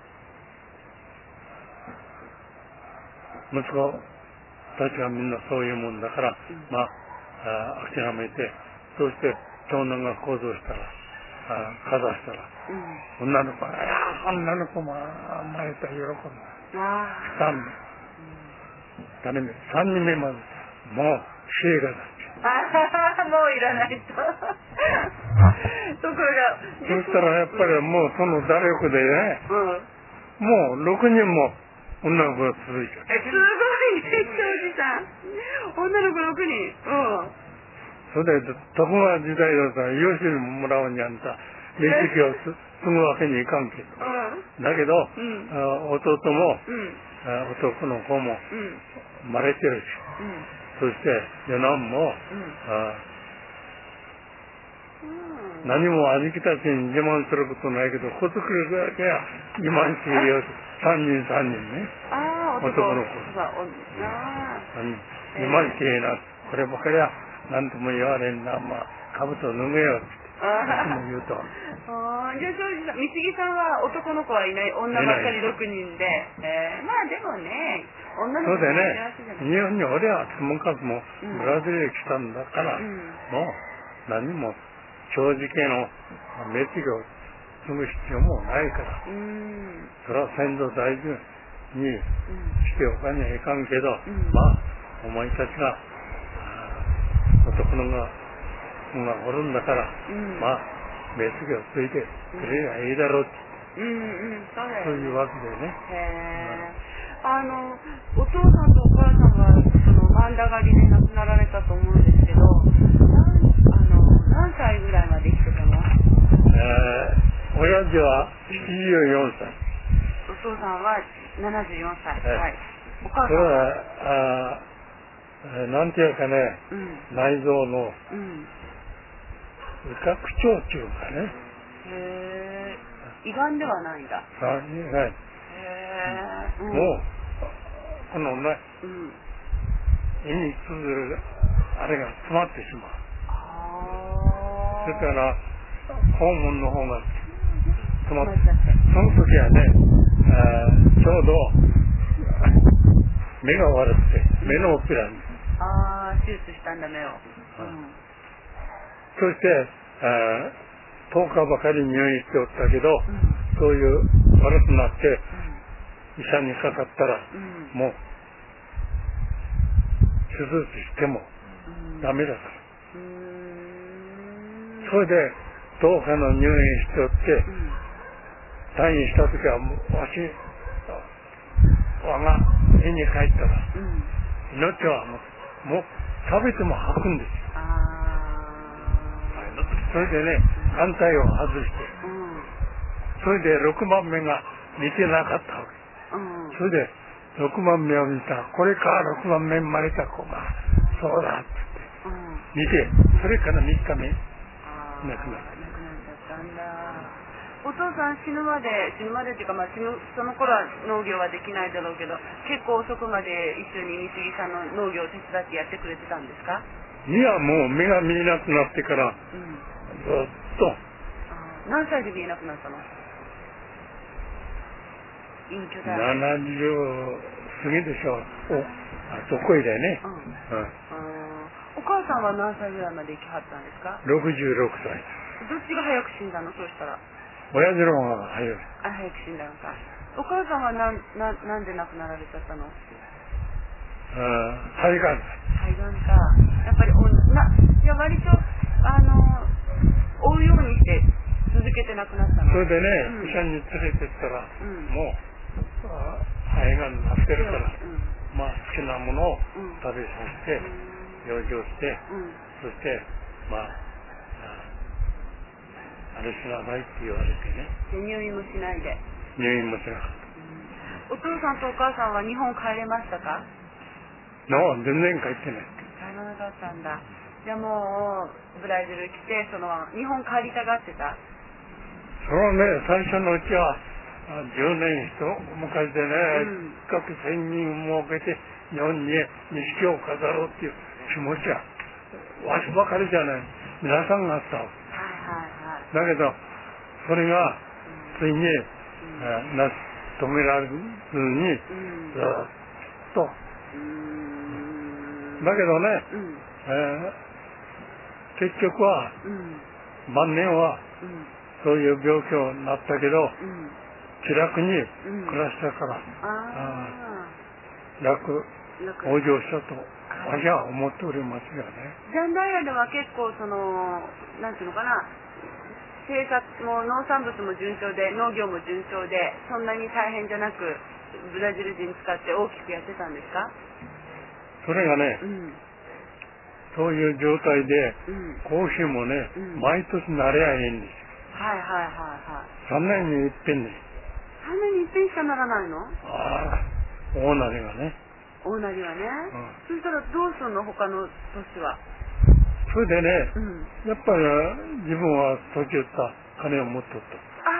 息子たちがみんなそういうもんだから、まあ、諦めて、そして長男が行動したら、かざしたら、女の子が、女の子も甘えた喜んだ。したんだ。誰目、3人目まで、もう、死映画だって。 もういらないと。ところが。 そしたらやっぱりもうその打力でね、もう6人も女の子が続いちゃう。 すごいね、庄司さん。女の子6人。 それで、徳川時代だったら、養子にもらうにあんた、面積を継ぐわけにいかんけど。だけど、弟も、男の子も、生まれてるし、そして、四男も、何も兄貴たちに自慢することないけど、子作りだけは自慢しているよ。3人ね。男の子。自慢していいな。こればかりは何とも言われんな。まあ、兜脱げよって。も言うと。 じゃあ、庄司さん、三木さんは男の子はいない、女ばっかり6人で。まあでもね、女の子そうでね、日本に俺はともかくもブラジルへ来たんだから、もう何も長時系の滅業を継ぐ必要もないから、それは先祖大事にしておかにはいかんけど、まあ、お前たちが男のがおるんだから、まあ、滅業を継いでくれりゃいいだろうって、そういうわけでね。 お父さんとお母さんがその漫画狩りで亡くなられたと思うんですけど、何歳ぐらいまで生きてたの？ 親父は74歳。 お父さんは74歳。はい。お母さんは？ それは、なんていうかね、内臓の、胃拡張っていうかね。 胃がんではないんだ。 ない。もう、このね、胃に通ずるあれが詰まってしまう。それから肛門の方が詰まって、その時はね、ちょうど目が悪くて、目のオペラに。 手術したんだ、目を。 そして、10日ばかり入院しておったけど、そういう悪くなって、医者にかかったら、もう、手術してもダメだから。それで、10日の入院しておって、退院した時は、我が家に帰ったら、命はもう食べても吐くんですよ。それでね、眼帯を外して、それで6番目が見てなかったわけ。それで6番目を見たら、これから6番目生まれた子が、そうだって言って、見て、それから3日目、亡くなった。 お父さん死ぬまでっていうか、まあ、その頃は農業はできないだろうけど、結構遅くまで一緒に三木さんの農業を手伝ってやってくれてたんですか？ いや、もう目が見えなくなってから、ずっと。 何歳で見えなくなったの？隠居だ。 70過ぎでしょう。そこへだよね。 お母さんは何歳ぐらいまで生きはったんですか ？66歳。 どっちが早く死んだの？そうしたら。 親父の方が早い。 早く死んだのか。お母さんはなんで亡くなられちゃったの？ 肺がん。 肺がんか。やっぱりいや割と追うようにして続けて亡くなったの。 それでね、医者に連れてったら、もう肺がんになってるから、まあ好きなものを食べさせて、養生して、そしてまあれしなさいって言われてね。 入院もしないで。 入院もしなかった。 お父さんとお母さんは日本帰れましたか？ 全然帰ってない。 帰らなかったんだ。じゃあもうブラジル来て日本帰りたがってた？ そのね、最初のうちは10年昔でね、各1000人設けて日本に錦を飾ろうっていう気持ちはわしばかりじゃない、皆さんがあったわけ。だけどそれがついに、止められずにずっと、だけどね、結局は、晩年はそういう病気になったけど、気楽に暮らしたから、往生したと私は思っておりますよね。 ジャンダイアでは結構なんていうのかな、生活も農産物も順調で農業も順調で、そんなに大変じゃなくブラジル人使って大きくやってたんですか？ それがね、そういう状態で、コーヒーもね、毎年なればいいんですよ。3年に一遍です。 3年に一遍しかならないの？ 大なりがね。 大なりはね。そしたらどうするの、他の年は？ それでね、やっぱり自分は土地売った金を持っとった。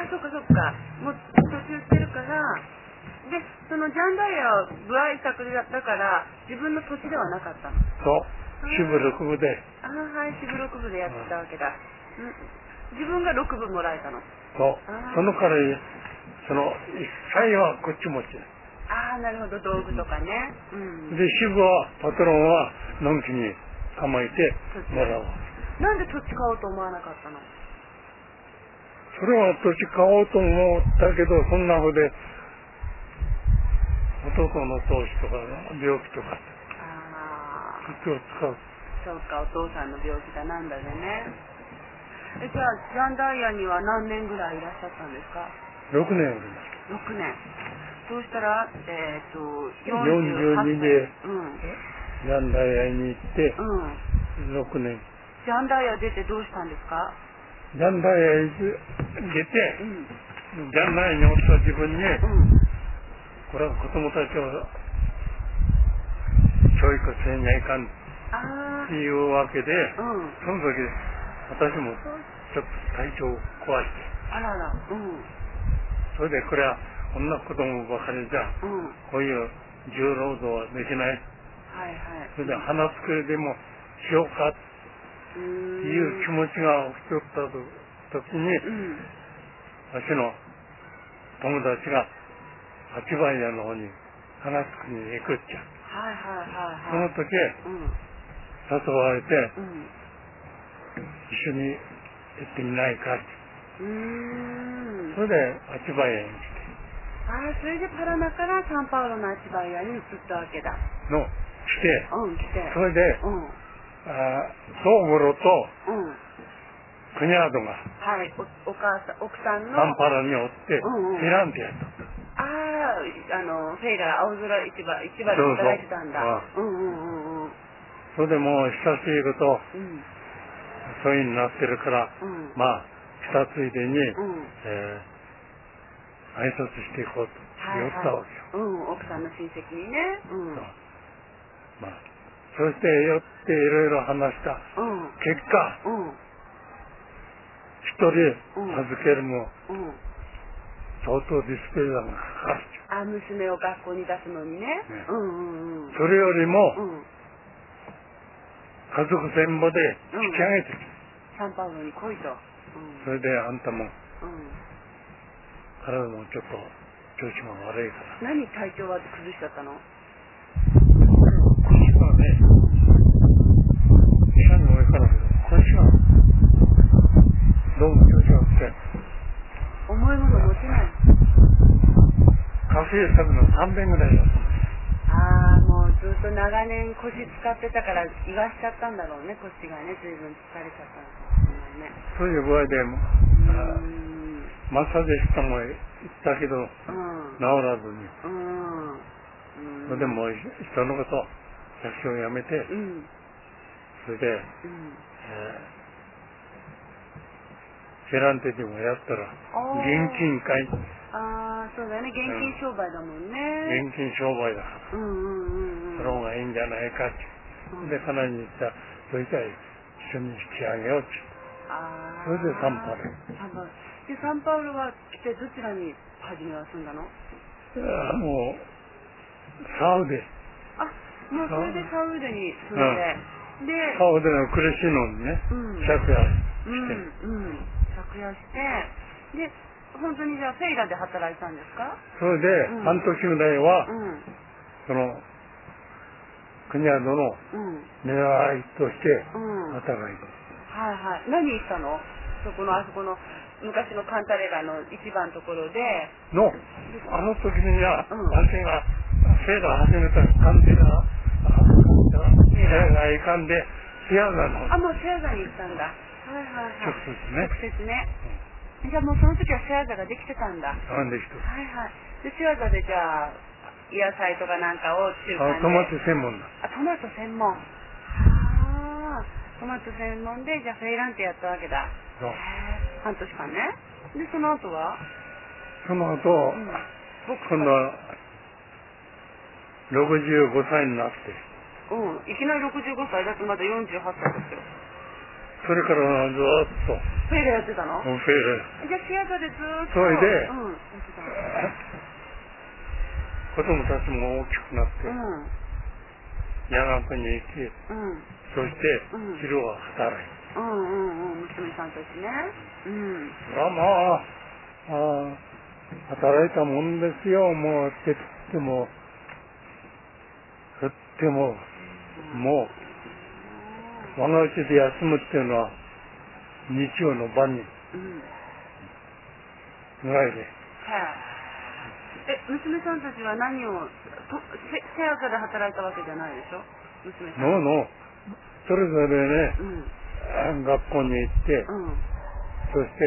そっか。もう土地売ってるから。で、そのジャンダイアは部合作だから自分の土地ではなかったの？ そう、支部6部で。 支部6部でやってたわけだ。自分が6部もらえたの？ そう。そのから一切はこっち持ち。 なるほど、道具とかね。 で、支部は、パトロンはのんきに構えてもらう。 なんで土地買おうと思わなかったの？ それは土地買おうと思ったけど、そんなふうで弟の投資とか病気とか気を使う。 そうか、お父さんの病気だなんだでね。じゃあジャンダイアには何年ぐらいいらっしゃったんですか ？6年おります。 6年。そうしたら 42でジャンダイアに行って6年。 ジャンダイア出てどうしたんですか？ ジャンダイアに出て、ジャンダイアにおった自分に、これは子供たちを教育せにゃいかんっていうわけで、その時私もちょっと体調を壊して、それでこれはこんな子供ばかりじゃ、こういう重労働はできない。それで花作りでもしようかっていう気持ちが起きとった時に、私の友達が八番屋の方に花作りに行くっちゃ。その時誘われて、一緒に行ってみないかって。それで八番屋に来て。 それでパラナからサンパウロの八番屋に移ったわけだ。 来て、それで、宗五郎と、国宿が、 奥さんのサンパウロにおって、フィランティアと。 フェイラー青空市場で働いてたんだ。 それでもう久しいこと、そういうになってるから、来たついでに、挨拶していこうと言ったわけよ。 奥さんの親戚にね。 そして寄っていろいろ話した結果、一人預けるも相当ディスペリアがかかる。 娘を学校に出すのにね。 それよりも家族全部で引き上げてきた。サンパウロに来いと。 それであんたも体もちょっと調子が悪いから。 何体調は崩しちゃったの？ 腰がね、医者にもいいからけど、腰がどうも調子が悪くて。 重いもの持てない。 カフェ食べの3遍ぐらいだった。 もうずっと長年腰使ってたから言わしちゃったんだろうね、腰がね、随分疲れちゃったんだね。 そういう具合でマッサージしたも行ったけど、治らずに。それでもいっそのこと役所を辞めて、それで、 フェランテでもやったら現金買い。 ああ、そうだよね。現金商売だもんね。 現金商売だから。その方がいいんじゃないかって。で、彼女に言ったら、それじゃ一緒に引き上げようって。それでサンパウロ。 で、サンパウロは来てどちらに初めは住んだの？ もう、サウデ。 あ、もうそれでサウデに住んで。で、 サウデの苦しいのにね、借家して。 借家して、で、本当にじゃあフェイラで働いたんですか？ それで、半年ぐらいは、その、国宿の狙いとして働いて。 はいはい。何したの？そこの、あそこの、昔のカンタレラの一番のところで。 あの時には、私がフェイラ始めたカンテラ、フェイラ行かんで、シアザの。 もうシアザに行ったんだ。はいはいはい。 直接ね。 じゃあもうその時はシアザができてたんだ。 できてた。 はいはい。で、シアザでじゃあ、野菜とかなんかを中間で。 トマト専門だ。 トマト専門。トマト専門で、じゃあフェイランテやったわけだ。半年間ね。で、その後は？ その後、今度は65歳になって。 いきなり65歳だってまだ48歳ですよ。 それからずっと。 フェイラやってたの？ フェイラ。 じゃあシアターでずっと。 それで、子供たちも大きくなって、大学に行き、そして昼は働いて。 娘さんたちね。 働いたもんですよ。もうとっても、もう、我が家で休むっていうのは、日曜の晩に、ぐらいで。 娘さんたちは何を、シェアカで働いたわけじゃないでしょ？娘さん。 それぞれね、学校に行って、そして、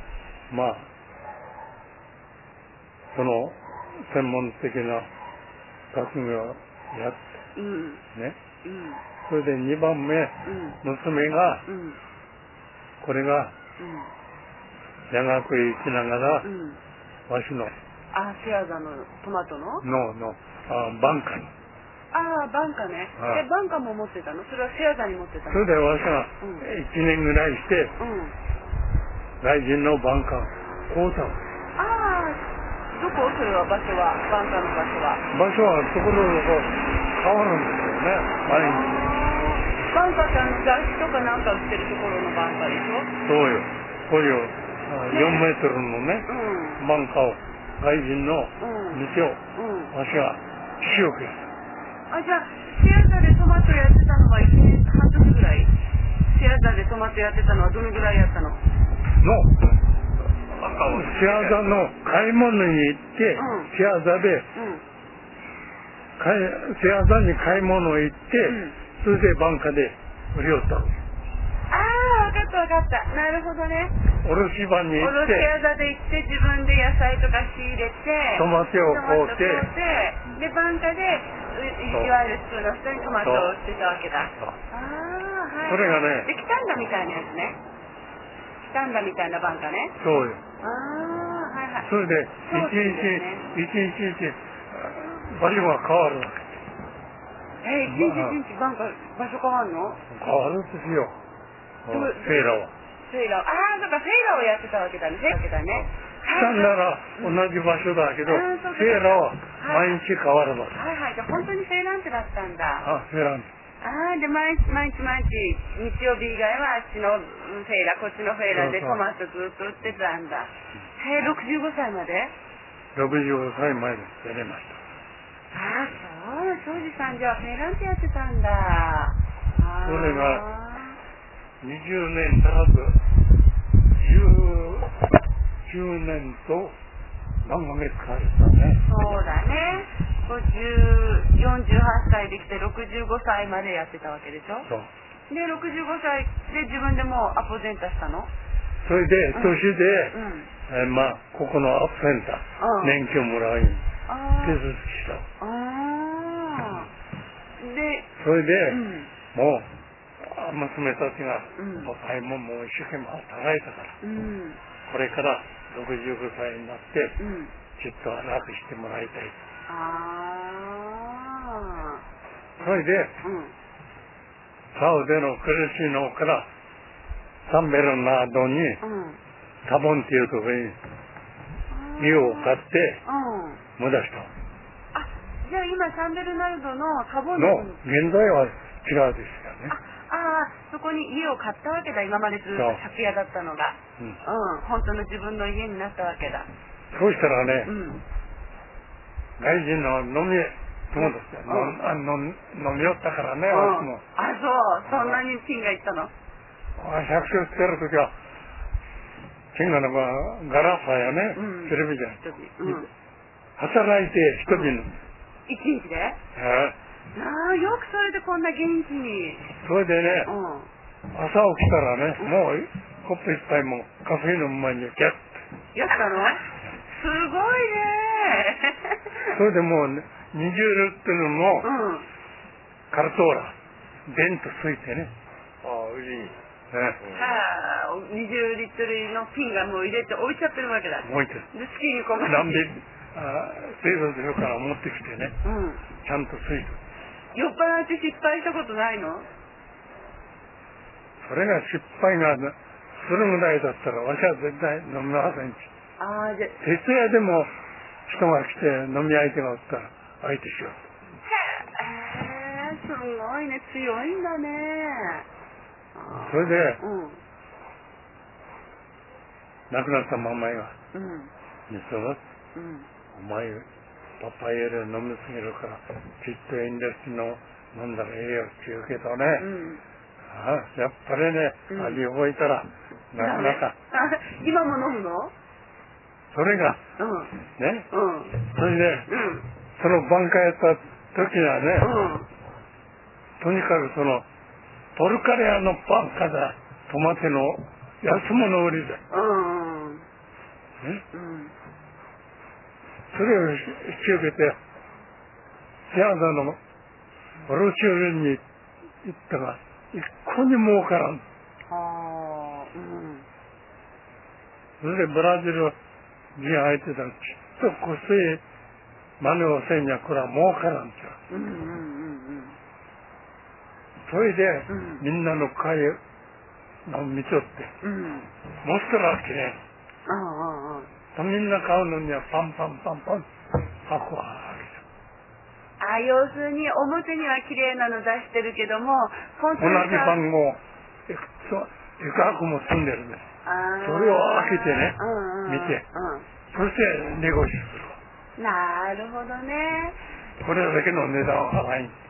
その専門的な学業をやって、ね。それで2番目、娘が、これが、大学へ行きながら、わしの、 シアザのトマトのバンカに。 バンカね。バンカも持ってたの？それはシアザに持ってたの？ それでわしが1年ぐらいして、外人のバンカ買うたの。 どこ？それは場所は、バンカの場所は。 場所はところどころ変わるんですよね、毎日。 バンカって雑誌とかなんか売ってるところのバンカでしょ？ そうよ。こういう4メートルのね、バンカを、外人の道を、わしが仕置きした。 じゃあ、シアターでトマトやってたのは1年半年ぐらい？シアターでトマトやってたのはどのぐらいやったの？ シアターの買い物に行って、シアターで、シアターに買い物行って、それでバンカで売り寄ったの。 わかった。なるほどね。 卸場に行って、 卸屋座で行って自分で野菜とか仕入れて、 トマトを買うて、 で、バンカで、いわゆる普通の人にトマトを売ってたわけだ。 それがね。 で、キタンダみたいなやつね。キタンダみたいなバンカね。 そうよ。それで、一日、場所が変わるわけ。 一日バンカ、場所変わるの？ 変わるんですよ。フェイラは。 フェイラをやってたわけだね。 来たんなら同じ場所だけど、フェイラは毎日変わるわけ。 じゃあ本当にフェイランテだったんだ。 フェイランテ。 で、毎日、日曜日以外はあっちのフェイラ、こっちのフェイラでトマトずっと売ってたんだ。65歳まで ？65歳前でやれました。 庄司さんじゃあフェイランテやってたんだ。 それが、20年足らず、10年と何ヶ月かですかね。 そうだね。48歳できて65歳までやってたわけでしょ？ そう。 で、65歳で自分でもうアポゼンタしたの？ それで、年で、ここのアップセンター、年金もらいに手続きした。 で、 それで、もう、 娘たちが、若いもんも一生懸命働いたから、これから65歳になって、ちょっと楽してもらいたい。それで、サウデの苦しいのからサンベルナードに、タボンっていうところに家を買って戻した。 じゃあ今サンベルナルドのタボンの現在は違うですよね。 そこに家を買ったわけだ。今までずっと借家だったのが、本当の自分の家になったわけだ。 そうしたらね、外人の飲み友達が飲み寄ったからね、私も。 そんなにチンが行ったの？ 百姓してるときは、チンがなんかガラサやね、テレビじゃん。働いて一人の。 一日で？よくそれでこんな元気に。 それでね、朝起きたらね、もうコップ一杯もカフェの前にギャッと。 やったの？すごいね。 それでもうね、20リットルのカルトーラ、ベンとついてね。 うちに。 20リットルのピンがもう入れて置いちゃってるわけだ。 置いてる。 で、好きにこう何で、製造所から持ってきてね、ちゃんとついてる。 酔っ払って失敗したことないの？ それが失敗がするぐらいだったら、わしは絶対飲みませんし。徹夜でも人が来て飲み相手がおったら相手しよう。 すごいね、強いんだね。 それで、亡くなったママが、お前、パパより飲みすぎるから、ちっと遠慮して飲んだらええよって言うけどね、やっぱりね、味覚えたら、なかなか。 今も飲むの？ それが、ね、それで、その挽回やった時はね、とにかくその、ポルカレアのバンカだ、トマテの安物売りだ。それを引き受けて、シアザのロシュールに行ったが、一個に儲からん。それでブラジルに入ってたら、きっと個性真似をせんにはこれは儲からんちゃう。それで、みんなの会を見とって、持ったらきれい。みんな買うのにはパンパンパンパン箱はある。 要するに表には綺麗なの出してるけども、 同じ番号、箱も積んでるんです。それを開けてね、見て、そしてネゴシする。なるほどね。 これだけの値段を払いに。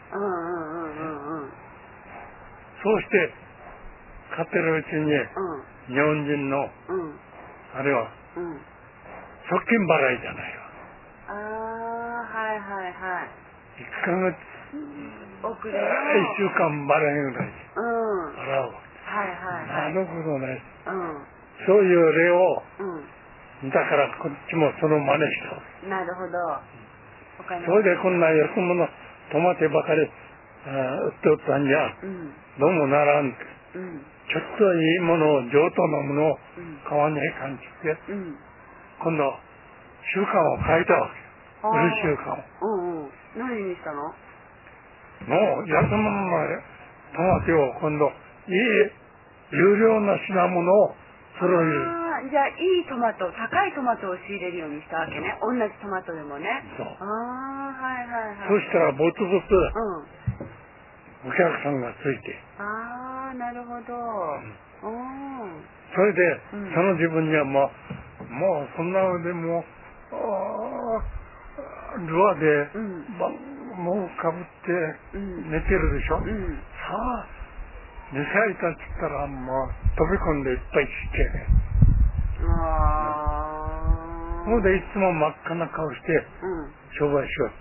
そうして買ってるうちに、日本人の、あれは、側近払いじゃないわ。1ヶ月、 遅れの 1週間払いぐらい払うわ。なるほどね。そういう例を見たからこっちもその真似した。 なるほど。 それでこんな安物トマテばかり売っておったんじゃ、どうもならん。ちょっといいものを、上等なものを買わねえかんちって、今度習慣を変えたわけ。売る習慣を。 何にしたの？ もう安物のトマテを今度いい有料な品物を揃える。 じゃあいいトマト、高いトマトを仕入れるようにしたわけね。同じトマトでもね。 そう。そしたらぼつぼつお客さんがついて。 なるほど。 それで、その自分にはもうそんなのでもルアーで、もうかぶって寝てるでしょ。さあ、寝さいたって言ったらもう飛び込んでいっぱいちっちゃいね。ほんでいつも真っ赤な顔して商売しよった。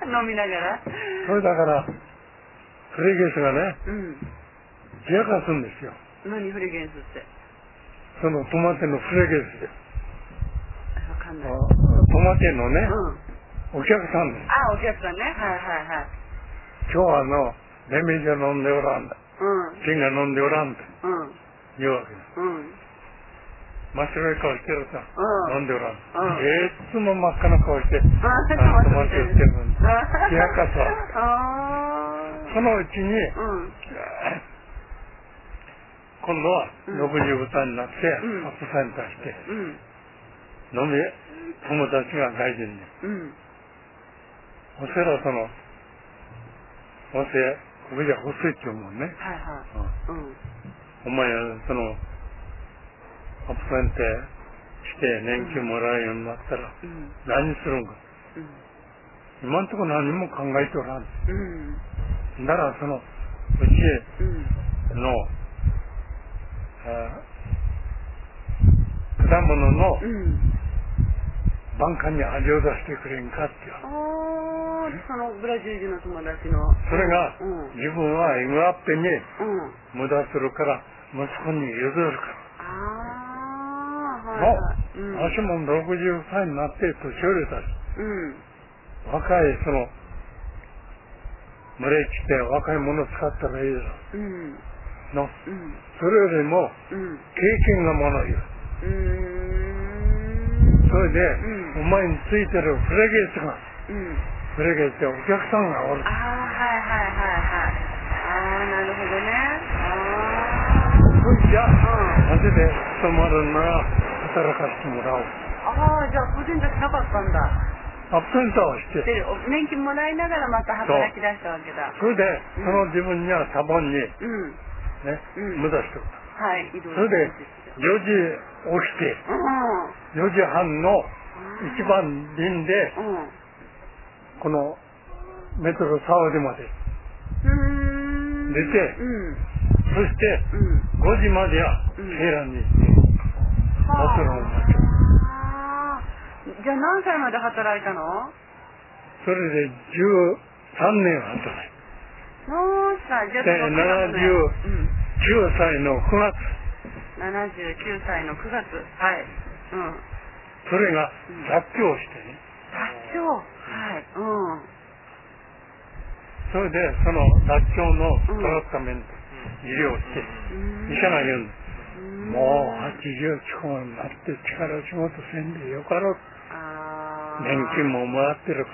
飲みながら。 それだからフレゲスがね、冷やかすんですよ。 何フレゲンスって？ そのトマテのフレゲスで。 わかんない。 トマテのね、お客さんです。 お客さんね。今日レミジョ飲んでおらんだ。 ジンが飲んでおらんと言うわけです。真っ白い顔してるさ、飲んでおらん。いつも真っ赤な顔して、トマト売ってるのに。冷やかさ。そのうちに、今度は60歳になって、アップセンターして、飲み、友達が外人に。おせらその、おせ、ここじゃ細いって言うもんね。お前、その、アップセンターして年金もらうようになったら、何するんか。今んところ何も考えておらん。なら、その、うちの、果物のバンカに味を出してくれんかって言う。 そのブラジル人の友達の。 それが、自分はエグアッペに無駄するから、息子に譲るから。私も60歳になって年寄りだし、若いその、群れ来て若いもの使ったらいいだろう。の、それよりも、経験がもの言う。それで、お前についてるフレゲーツが、フレゲーツでお客さんがおる。 なるほどね。 それじゃあ、なぜで務まるなら働かせてもらおう。 じゃあ、個人たちなかったんだ。 アップセンターをして。 年金もらいながらまた働き出したわけだ。 それで、その自分にはサボンに、無駄しておく。それで、4時起きて、4時半の一番便で、このメトロサウディまで出て、そして5時まではケーランに行って、モトロの町を。 じゃあ何歳まで働いたの？ それで13年働いた。 何歳？じゃあ 79歳の9月。 79歳の9月。 それが雑居をしてね。 雑居？ それでその雑居のトラッタメント、医療をして、医者が言うんです。もう80近くになって力仕事せんでよかろう。年金ももらってるから。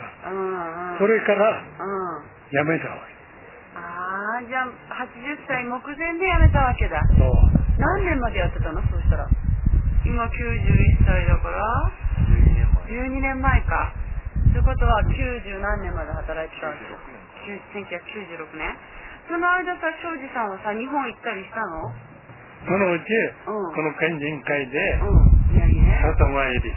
それから辞めたわけ。 じゃあ80歳目前で辞めたわけだ。何年までやってたの？そうしたら今91歳だから12年前か。ということは90何年まで働いてたわけだ。1996年。その間さ、庄司さんはさ、日本行ったりしたの？ そのうち、この県人会で里帰り。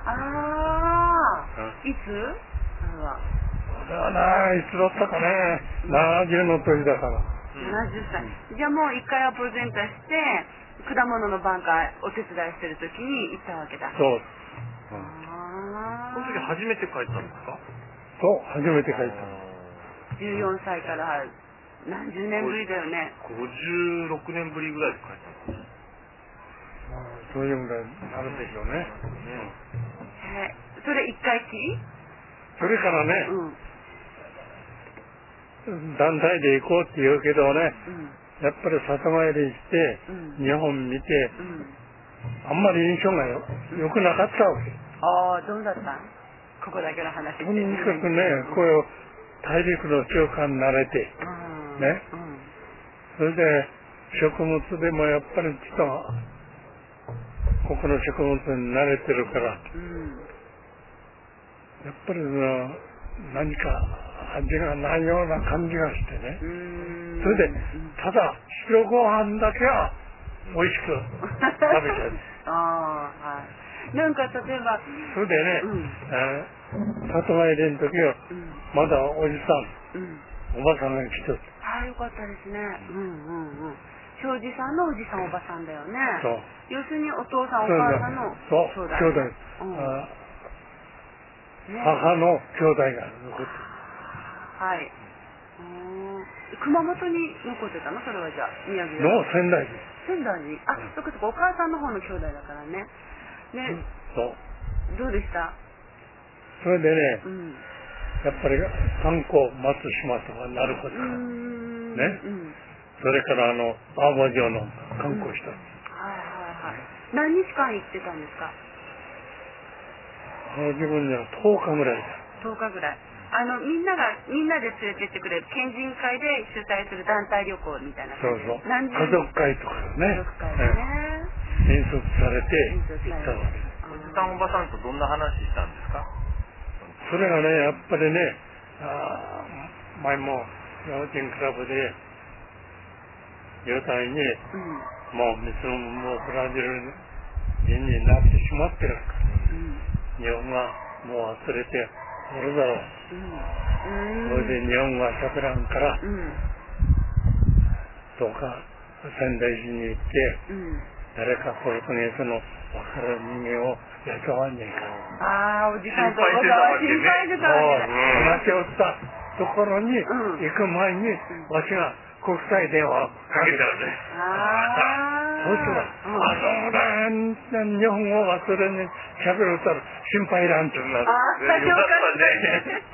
いつ？ それはないつだったかね。70の年だから。 70歳。じゃあもう一回アポイントして果物のバンカーお手伝いしてる時に行ったわけだ。 そう。 その時初めて帰ったんですか？ そう、初めて帰った。 14歳から何十年ぶりだよね。 56年ぶりぐらいで帰ったんですか？ そういうぐらいになるでしょうね。 それ一回きり？ それからね、団体で行こうって言うけどね、やっぱり里帰りして、日本見て、あんまり印象が良くなかったわけ。 どうだった？ここだけの話して。 とにかくね、こういう大陸の中間に慣れて、ね、それで食物でもやっぱりちょっと、ここの食物に慣れてるから、やっぱり何か味がないような感じがしてね。それで、ただ白ご飯だけは美味しく食べちゃう。 なんか例えば。 それでね、里帰りの時は、まだおじさん、おばさんが来てる。 よかったですね。庄司さんのおじさんおばさんだよね。要するにお父さんお母さんの兄弟。 母の兄弟が残ってる。 熊本に残ってたの？それはじゃあ宮城の仙台に。 仙台に。そっかそっか、お母さんの方の兄弟だからね。どうでした？ それでね、やっぱり観光松島とかなるほどね。 それから青葉城の観光した。 はいはいはい。何日間行ってたんですか？ 自分には10日ぐらいだ。 10日ぐらい。みんなで連れてってくれる県人会で主催する団体旅行みたいな感じ。 そうそう。家族会とかね。 家族会でね。 引率されて行ったわけです。 おじさんおばさんとどんな話したんですか？ それがね、やっぱりね、前もヤマチンクラブで状態に、もうもうブラジル人になってしまってるから、日本がもう忘れておるだろう。それで日本語は喋らんから、どうか仙台市に行って、誰かポルトゲースの分かる人間を雇わんねえか。 ああ、おじさんとおばさんは心配してたわけね。 話し合ったところに行く前に、わしが国際電話をかけたのね。そうしたら、そうだ、日本語を忘れに喋るたら心配いらんってなる。 よかったね。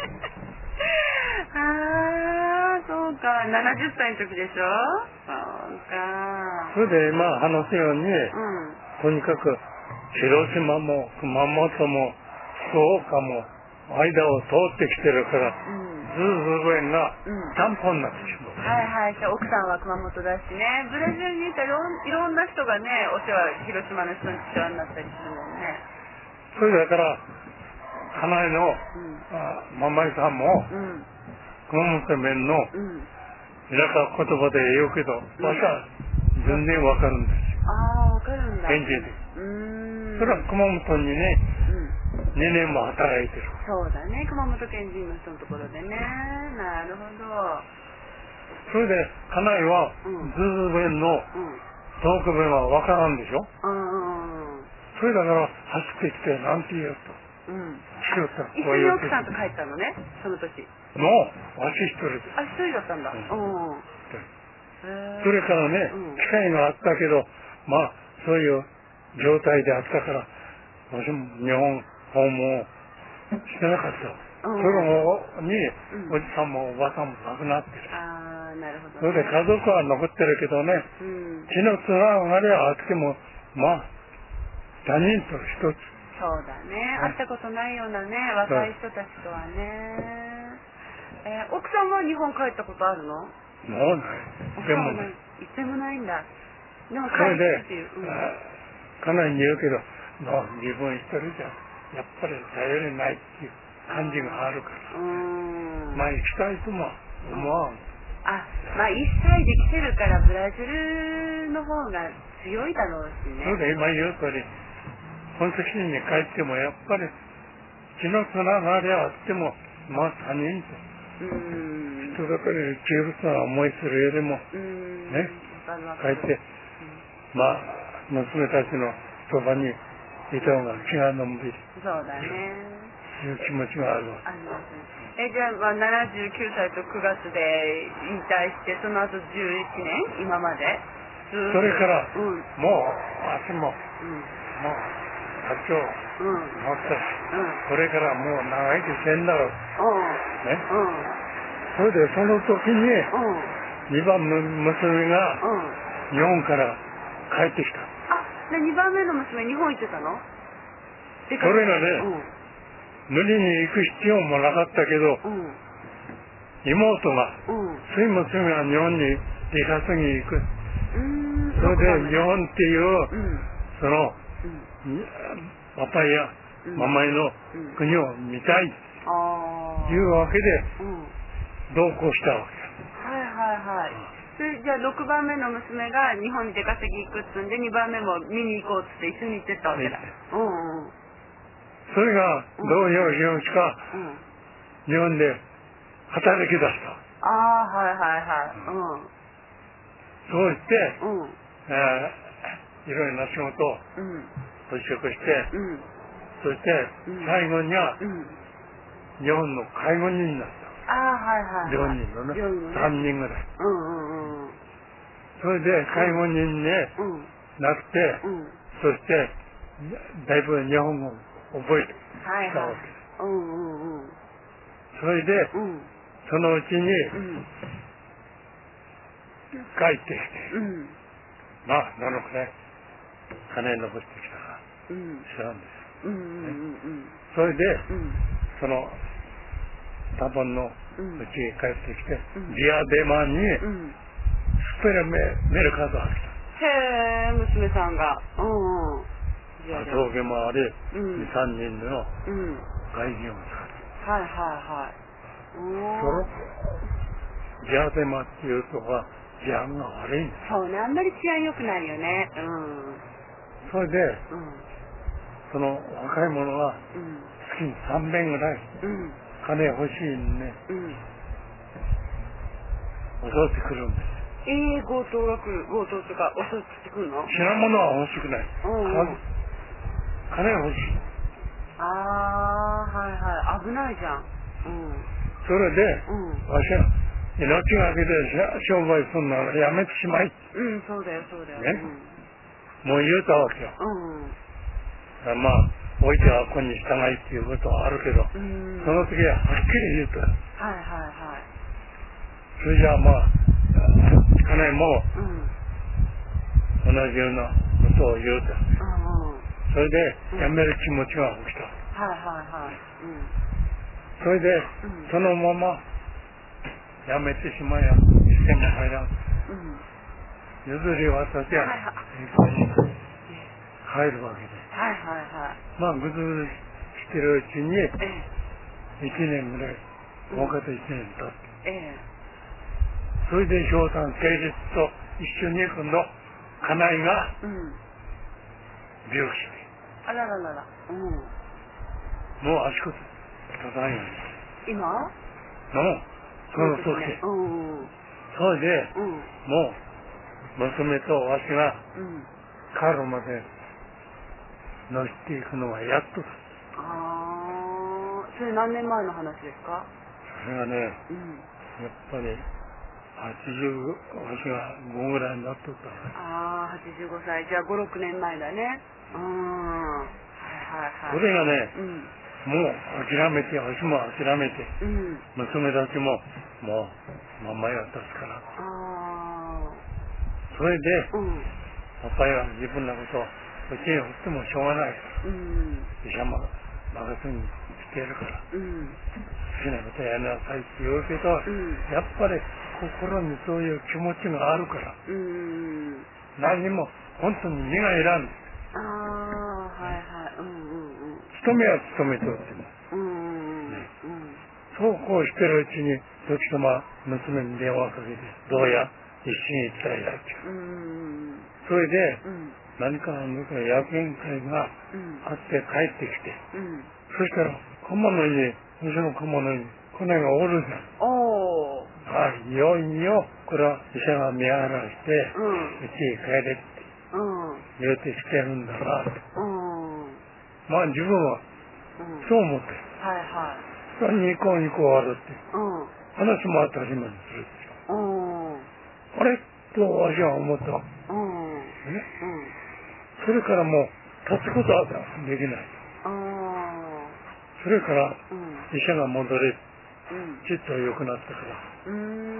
そうか、70歳の時でしょ？そうか。 それで話すように、とにかく広島も熊本も福岡も間を通ってきてるから、ズーズーが担保になってしまう。 はいはい。奥さんは熊本だしね。ブラジルにいたいろんな人がね、広島の人に世話になったりするもんね。 それだから、家内のママイさんも、熊本弁の田舎言葉で言うけど、わしは全然わかるんですよ。 わかるんだ。 現地で。それは熊本にね、2年も働いてる。 そうだね、熊本県人の人のところでね。なるほど。 それで家内はズーズ弁の東北弁はわからんでしょ。それだから走ってきてなんて言うと。 一緒に奥さんと帰ったのね、その時。 わし一人で。 一人だったんだ。 それからね、機会があったけど、そういう状態であったから、わしも日本訪問してなかった。それに、おじさんもおばさんも亡くなってる。 なるほど。 それで家族は残ってるけどね、血のつながりはあっても、他人と一つ。 そうだね。会ったことないようなね、若い人たちとはね。奥さんは日本帰ったことあるの？ もうない。 でもない。一回もないんだ。でも帰ってっていう。かなり言うけど、自分一人じゃ、やっぱり頼りないっていう感じがあるから。行きたいとも思わん。 1歳で来てるからブラジルの方が強いだろうしね。 そうで今言う通り、本籍地に帰ってもやっぱり血のつながりはあっても他人と人だから窮屈な思いするよりもね、帰って娘たちのそばにいた方が気がのんびり。 そうだね。 いう気持ちがあるわ。 ありますね。じゃあ79歳と9月で引退してその後11年今までそれから、もう足も、社長持ったし、それからもう長生きしてんだろう。ね。それでその時に2番の娘が日本から帰ってきた。 2番目の娘日本行ってたの？ それがね、無理に行く必要もなかったけど、妹が、そういう娘が日本に出稼ぎに行く。それで日本っていう、その、パパやママの国を見たいというわけで、同行したわけ。 じゃあ6番目の娘が日本に出稼ぎ行くっつんで2番目も見に行こうっつって一緒に行ってったわけだ。 それがどういう日か、日本で働き出した。そうして、いろいろな仕事を取得して、そして最後には日本の介護人になった。病人のね、3人ぐらい。それで介護人になって、そしてだいぶ日本語を覚えてきたわけです。それで、そのうちに、 帰ってきて、まあ、なのかね、金残してきたから、知らんです。それで、その、多分のうちへ帰ってきて、ディアデマに、スペルメルカードが来た。 へぇ、娘さんが。 峠回り、2、3人の外人を使って。その、ディアデマっていうとは、治安が悪いんです。 そうね、あんまり治安良くないよね。 それで、その若い者が月に3遍ぐらい金欲しいんでね、襲ってくるんです。 強盗が来る、強盗とか襲ってくるの？ 品物は欲しくない。金欲しい。 はいはい、危ないじゃん。 それで、わしは命がけで商売するならやめてしまい。 そうだよ、そうだよ。 ね。もう言うたわけよ。まあ、おいてはここに従いっていうことはあるけど、その時ははっきり言うと。それじゃあまあ、金も同じようなことを言うと。それでやめる気持ちが起きた。それで、そのままやめてしまえば一銭も入らん。譲り渡せや帰るわけです。まあ、ぐずぐずしてるうちに、1年ぐらい、もうかと1年経って。それで翔さん、系列と一緒に今度、家内が病気して。もう足腰立たんよ。 今？ その時。それで、もう、娘とわしが、カールまで乗っていくのはやっとだ。 それ何年前の話ですか？ それがね、やっぱり、わしが5ぐらいになっとったから。 85歳。じゃあ5、6年前だね。 それがね、もう諦めて、わしも諦めて、娘たちも、もう、まんまやったっすから。それで、パパや自分のことを、うちに振ってもしょうがないから。医者も任せにしてやるから。好きなことやりなさいって言うけど、やっぱり心にそういう気持ちがあるから。何にも本当に身がいらん。勤めは勤めとっても。そうこうしてるうちに、時とま娘に電話かけて、どうや一緒に行ったらいいだっけ。それで、何か役員会があって帰ってきて、そしたら、小物に、うちの小物に、コネがおるじゃん。いよいよ、これは医者が見払して、うちへ帰れって言うてしてるんだなって。まあ自分は、そう思って。それに行こうあるって。話も当たり前にするでしょ。あれとわしは思った。それからもう、立つことはできない。それから、医者が戻れ、ちっと良くなったから、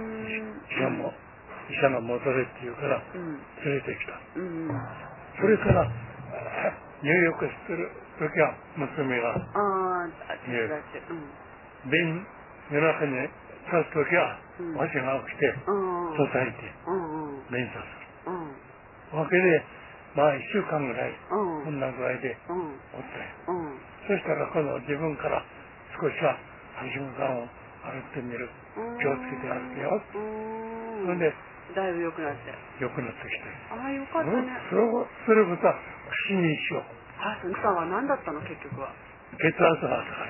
医者が戻れって言うから、連れてきた。それから、入浴してる時は、娘が、夜中に立つ時は、わしが起きて、叩いて、連鎖する。わけで、まあ1週間ぐらい、こんな具合でおったよ。そしたら今度自分から少しは橋本さんを歩ってみる。気をつけて歩けよ。それで、 だいぶ良くなって。 良くなってきて。 よかったね。 それこそ、口にしよう。 そのさんは何だったの、結局は。 血圧が高い。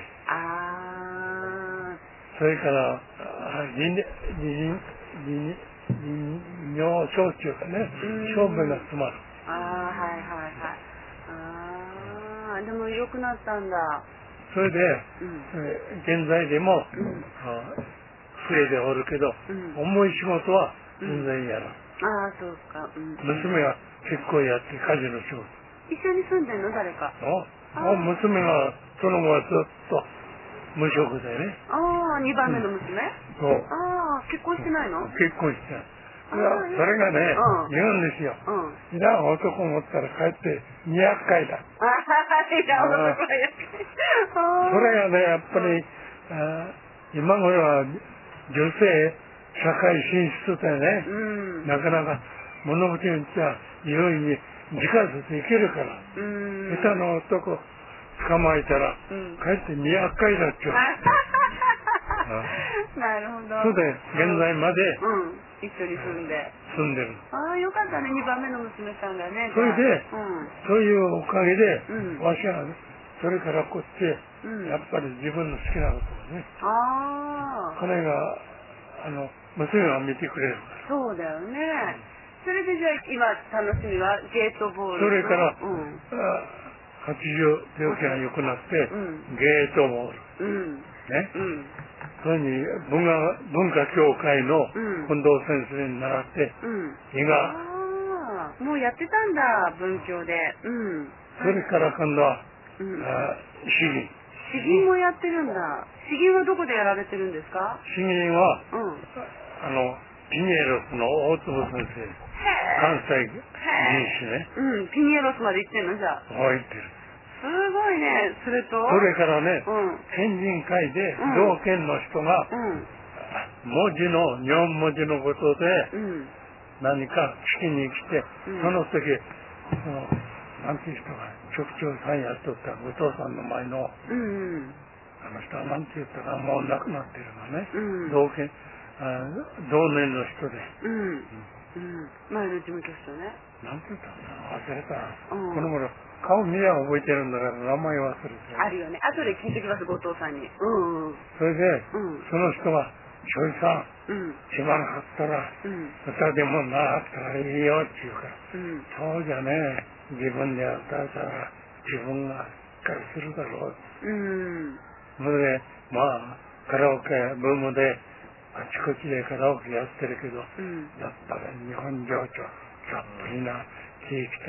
それから、尿小中がね、小便が詰まる。 でも良くなったんだ。 それで、現在でも、笛でおるけど、重い仕事は全然やらん。 そうか。 娘が結構やって家事の仕事。 一緒に住んでんの、誰か。 娘がその後はずっと無職でね。 2番目の娘。 そう。 結婚してないの？ 結婚してない。 それがね、言うんですよ。いらん男持ったら帰って200回だ。 いらん男はそれがね、やっぱり、今頃は女性、社会進出でね、なかなか物事によっては容易に自家発でいけるから、下手な男捕まえたら、帰って200回だっちゃう。 なるほど。 それで、現在まで、 一緒に住んでる。ああ、よかったね、2番目の娘さんがね。 それで、そういうおかげで、わしは、それからこっち、やっぱり自分の好きなことをね、彼が、娘が見てくれるから。 そうだよね。それでじゃあ、今、楽しみはゲートボール。 それから、80病気が良くなって、ゲートボール。ね。それに文化協会の近藤先生に習って、今。 もうやってたんだ、文教で。 それから今度は、詩吟。 詩吟もやってるんだ。詩吟はどこでやられてるんですか？ 詩吟は、ピニエロスの大坪先生。関西人士ね。 ピニエロスまで行ってんのじゃあ。 行ってる。 すごいね。それとそれからね、県人会で同県の人が、日本文字のことで、何か聞きに来て、その時、なんていう人が局長さんやっとった後藤さんの前の、あの人はなんて言ったかもう亡くなってるのね、同年の人で。 前の事務局長ね。 なんて言ったんだ忘れた。この頃顔見りゃ覚えてるんだから名前忘れてる。 あるよね。後で聞いてきます、後藤さんに。 それで、その人が、しょいさん、しばらくったら、歌でも習ったらいいよって言うから、そうじゃね、自分でやったら自分がしっかりするだろう。それで、カラオケブームで、あちこちでカラオケやってるけど、やっぱり日本情緒、たっぷりな地域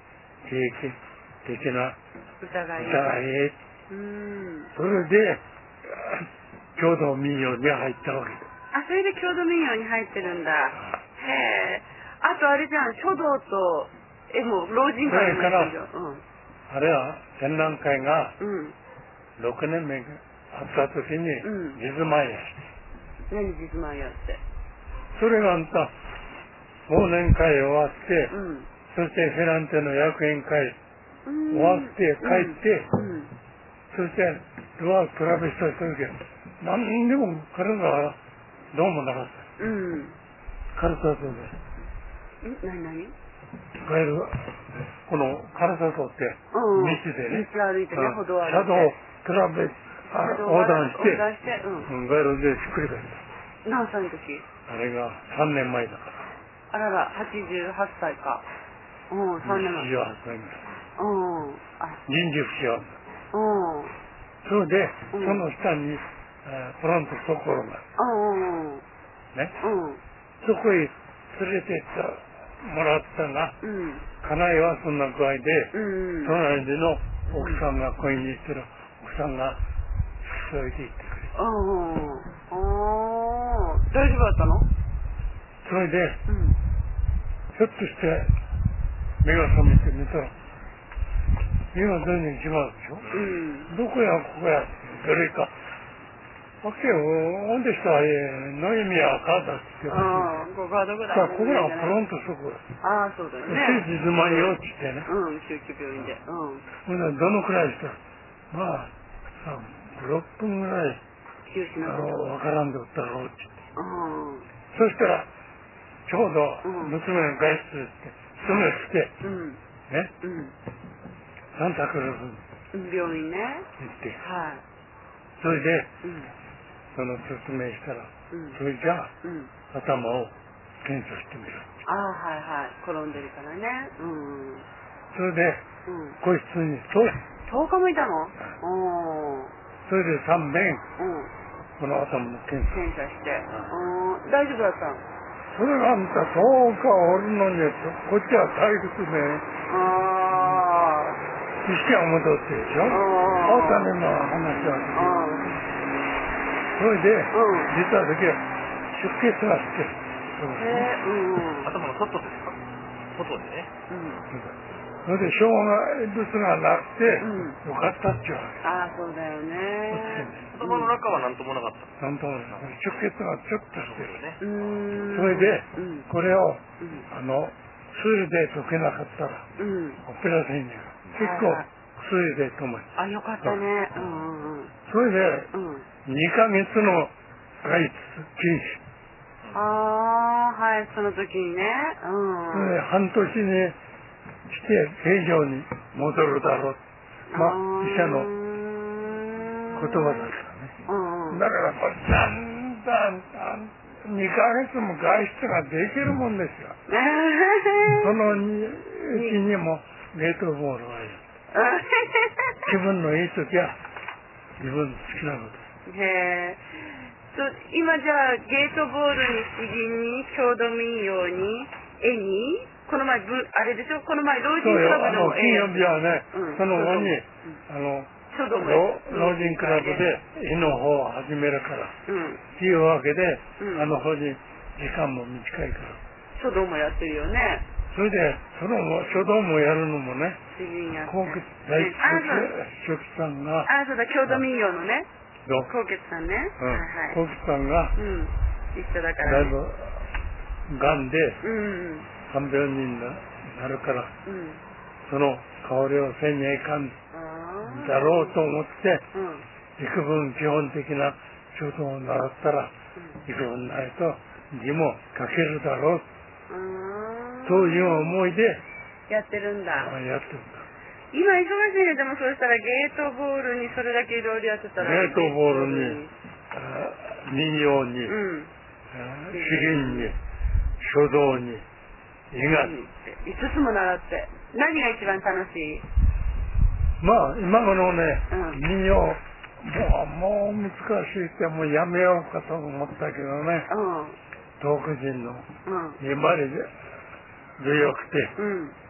的な歌がいい。それで、郷土民謡に入ったわけです。 それで郷土民謡に入ってるんだ。へえ。あとあれじゃん、書道と、もう老人会のから、あれは展覧会が、6年目あった時に、実舞やして。 何実舞やって。 それがあんた、忘年会終わって、そしてフェランテの役員会終わって帰って、そしてルアー比べしたりするけど、何でも彼らはどうもなかった。カルサソで。 何いわゆる、このカルサソって道でね、 道歩いてね、歩道歩いて。 車道を比べ、横断して、いわゆるでひっくり返った。 何歳の時？ あれが3年前だから。 あらら、88歳か。3年前。 88歳ぐらい。人事不詳。それで、その下に、フランスところが。ね。そこへ連れてってもらったが、家内はそんな具合で、隣での奥さんが恋にしてる奥さんが付き添いで行ってくれた。 大丈夫だったの？ それで、ひょっとして目が覚めてみたら、目が全然違うでしょ、どこやここやどれか。わけよ、ほんでしたら、の意味はかだって言って。 ここはどこだ？ ここらはプロンとそこ。 そうだよね。 実舞よって言ってね。 救急病院で。 ほんならどのくらいしたら、5、6分ぐらい、わからんでおったろうって言って。そしたら、ちょうど娘が外出してすぐ来て、ね、サンタクロース病院ね行って、それで、その説明したら、それじゃあ、頭を検査してみる。 転んでるからね。 それで、個室に 10日もいたの？ それで3遍、この頭の検査して、大丈夫だったの？ それがあんた10日おるのに、こっちは退屈で、意識が戻ってでしょ、お金の話は。それで、実はだけ出血がして、 頭の外ですか？外でね。 それで障害物がなくてよかったっていうわけ。 ああ、そうだよね。 頭の中は何ともなかった。 なんともない。出血がちょっとしてるね。 それで、これを、薬で解けなかったら、オペラ線に結構薬で止まる。 あ、よかったね。 それで、2ヶ月の外出禁止。 ああ、はい、その時にね。 半年にして正常に戻るだろう。医者の言葉だったね。だからだんだん2ヶ月も外出ができるもんですよ。そのうちにもゲートボールはやる。気分のいい時は自分の好きなこと。 へー。今じゃあゲートボールに詩吟に郷土民謡に絵にこの前あれでしょ、この前老人クラブの金曜日はね、その後に老人クラブで絵の方を始めるからっていうわけで、方に時間も短いから書道もやってるよね。 それで書道もやるのもね、 詩吟やって大吉さんがそうだ、郷土民謡のね、高傑さんね、 高傑さんが一緒だからだいぶがんで看病人になるから、その香りをせんにはいかんだろうと思って、幾分基本的な書道を習ったら、幾分ないと字も書けるだろうという思いでやってるんだ。今忙しいね。でもそうしたらゲートボールにそれだけいろいろやってたら、 ゲートボールに民謡に詩吟に書道に絵画に 5つも習って何が一番楽しい？ 今のね、民謡もう難しいってもうやめようかと思ったけどね、東北人の粘り強くて、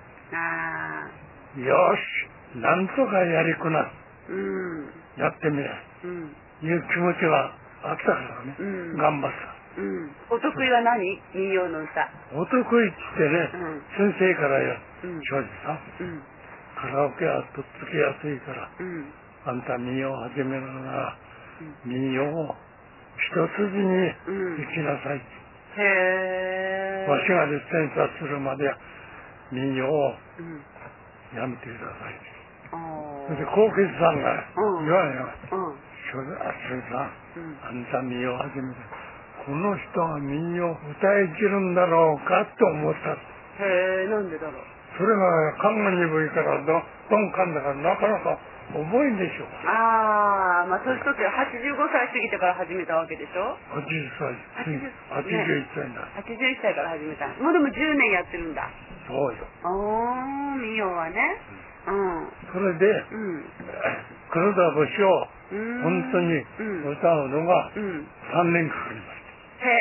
よしなんとかやりくな、やってみれ、いう気持ちがあったからね、頑張った。 お得意は何？民謡の歌。 お得意ってね、先生からよ、庄司さん、カラオケはとっつきやすいから、あんた民謡を始めるなら、民謡を一筋に生きなさい。わしが実践するまでは民謡をやめてください。それで高傑さんが言わんよ。庄司さん、あんた民謡を始めて。この人は民謡を歌い切るんだろうかと思った。 なんでだろう。 それが勘が鈍いから鈍感だからなかなか重いんでしょう。 年取って85歳過ぎてから始めたわけでしょ。 81歳だ。 81歳から始めた。もうでも10年やってるんだ。 そうよ。 民謡はね。 それで、黒田節を本当に歌うのが3年かかりました。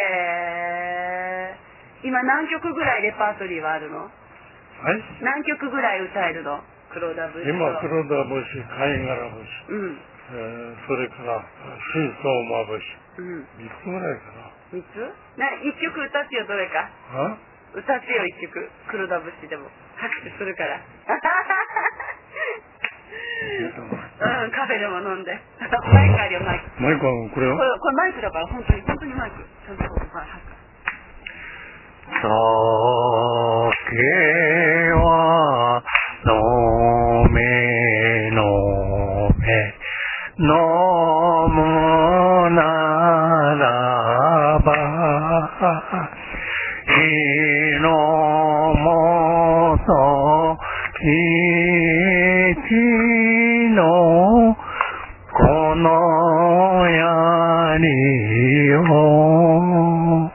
今何曲ぐらいレパートリーはあるの？ はい。 何曲ぐらい歌えるの？黒田節。 今黒田節、貝殻節、それから新相馬節、3つぐらいかな。 3つ？1曲歌ってよ、どれか。歌ってよ、1曲。黒田節でも拍手するから。カフェでも飲んで。マイクあるよ、マイク。 マイクはこれよ。 これマイクだから、本当にマイク。ちゃんとここから吐く。 酒は飲め飲むならば日の元父のこの槍を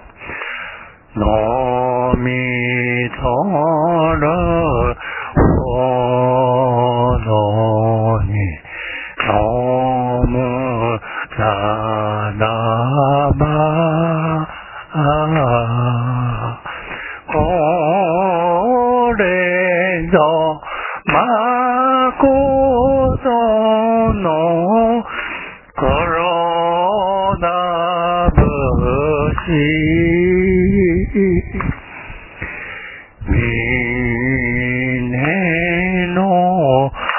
飲み取るほどに飲むならばこれぞまことの黒田節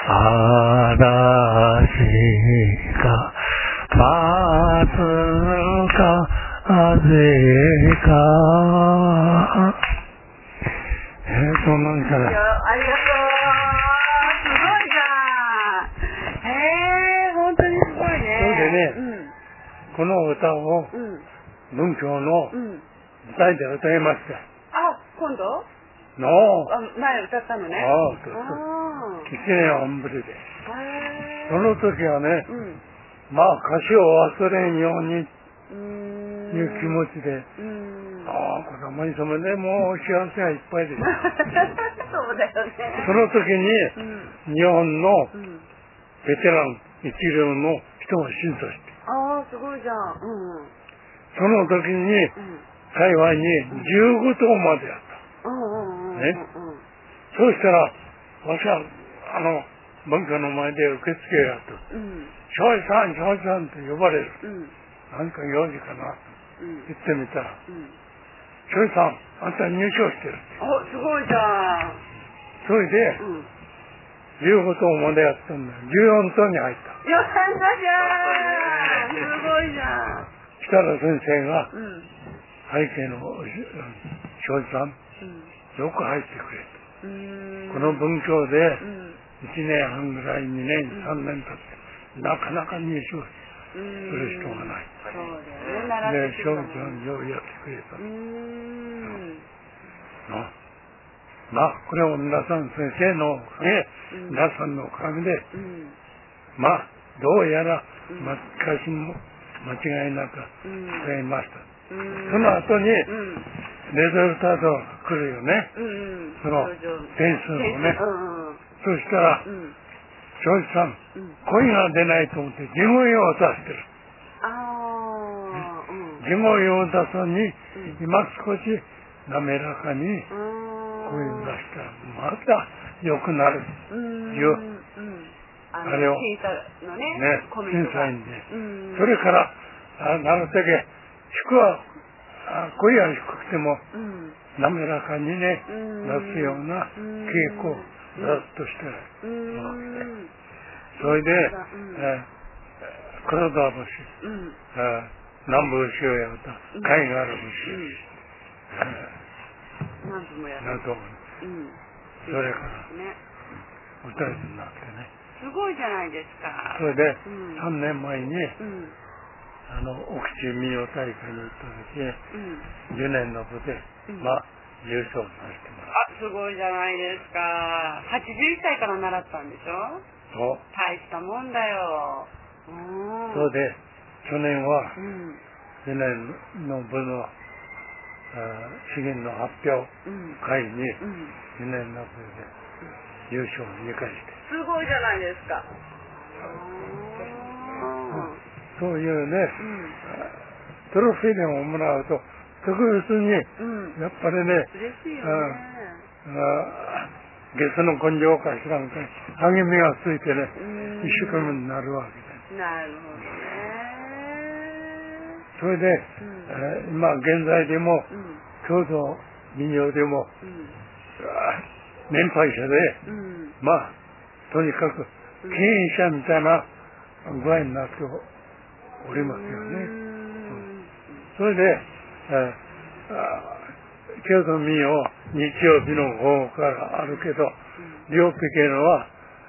嵐か待つか風かそんなんじゃない。 ありがとう。すごいじゃん。本当にすごいね。 それでね、この歌を文教の舞台で歌いました。 今度前歌ったのね。 1年半ぶりで。その時はね、まあ歌詞を忘れんようにいう気持ちで、子供にそめでもう幸せがいっぱいです。 そうだよね。 その時に、日本のベテラン、一流の人が審査して。 すごいじゃん。 その時に、幸いに15頭までやった。そうしたら、私は、文化の前で受付をやっと、庄司さん、庄司さんって呼ばれる。何か用事かなと言ってみたら、庄司さん、あんた入賞してる。 すごいじゃん。 それで、15頭までやったんだよ。14頭に入った。 よかったじゃん。すごいじゃん。 北田先生が、背景の庄司さん、よく入ってくれと。この文教で1年半ぐらい、2年、3年経って、なかなか入賞する人がない。 そうだよね。 で、庄司さんようやってくれた。まあ、これは皆さん先生のおかげ、皆さんのおかげで、まあ、どうやら、歌詞も間違いなく使いました。その後に、レザルタードが来るよね。その点数をね。そしたら、庄司さん、声が出ないと思って地声を出してる。地声を出さに、今少し滑らかに声を出したら、また良くなる。あれを、 審査のね、 審査員で。それから、なるだけ、声が低くても、滑らかにね、出すような稽古をずっとしてる。それで、黒田節、南部節をやった、貝殻節、なんと、それから、歌い手になってね。 すごいじゃないですか。 それで、3年前に、奥地民謡大会に行った時、10年の部で、優勝させてもらった。 すごいじゃないですか。81歳から習ったんでしょ？ そう。 大したもんだよ。 そうで、去年は、10年の部の資源の発表会に、10年の部で優勝を2回して。 すごいじゃないですか。 そういうね、トロフィーでももらうと、特別に、やっぱりね、ゲスの根性かしらんか励みがついてね、一生懸命になるわけで。 なるほどね。 それで、今現在でも、郷土民謡でも、年配者で、とにかく、経営者みたいな具合になっておりますよね。それで、郷土民謡、日曜日の午後からあるけど、両ペケのは、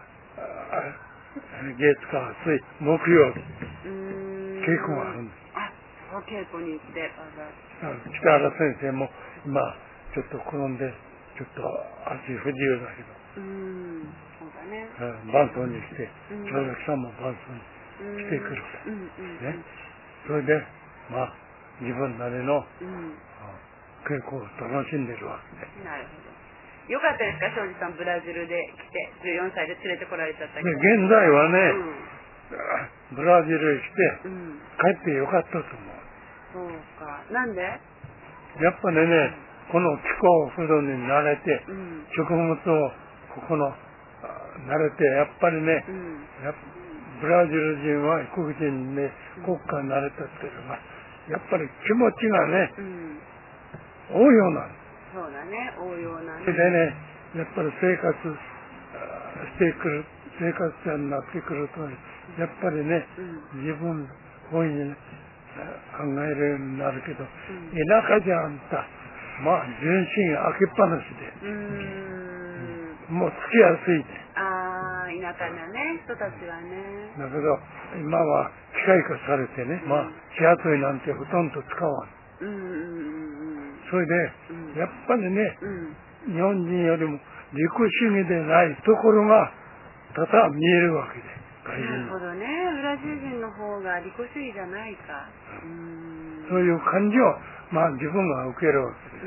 月火水、木曜日、稽古があるんです。 稽古に行って。 北原先生も今、ちょっと転んで、ちょっと足不自由だけど、 そうだね。 伴奏にして、長崎さんも伴奏にしてくるから。ね。それで、自分なりの稽古を楽しんでるわけで。 なるほど。よかったですか、庄司さん、ブラジルで来て、14歳で連れてこられちゃったけど。 現在はね、ブラジルへ来て、帰ってよかったと思う。 そうか。なんで？ やっぱりね、この気候風土に慣れて、植物をここの慣れて、やっぱりね、ブラジル人は黒人で国家に慣れたっていうのが、やっぱり気持ちがね、応用なんです。 そうだね、応用なんでね、やっぱり生活してくる生活者になってくると、やっぱりね、自分本位に考えるようになるけど、田舎じゃあんた、まあ純真開けっぱなしで、もうつきやすいね。 ああ、田舎のね、人たちはね。 だけど、今は機械化されてね、まあ、日雇いなんてほとんど使わん。それで、やっぱりね、日本人よりも利己主義でないところが多々見えるわけで。 なるほどね。ブラジル人の方が利己主義じゃないか。 そういう感じを、まあ自分が受けるわけです。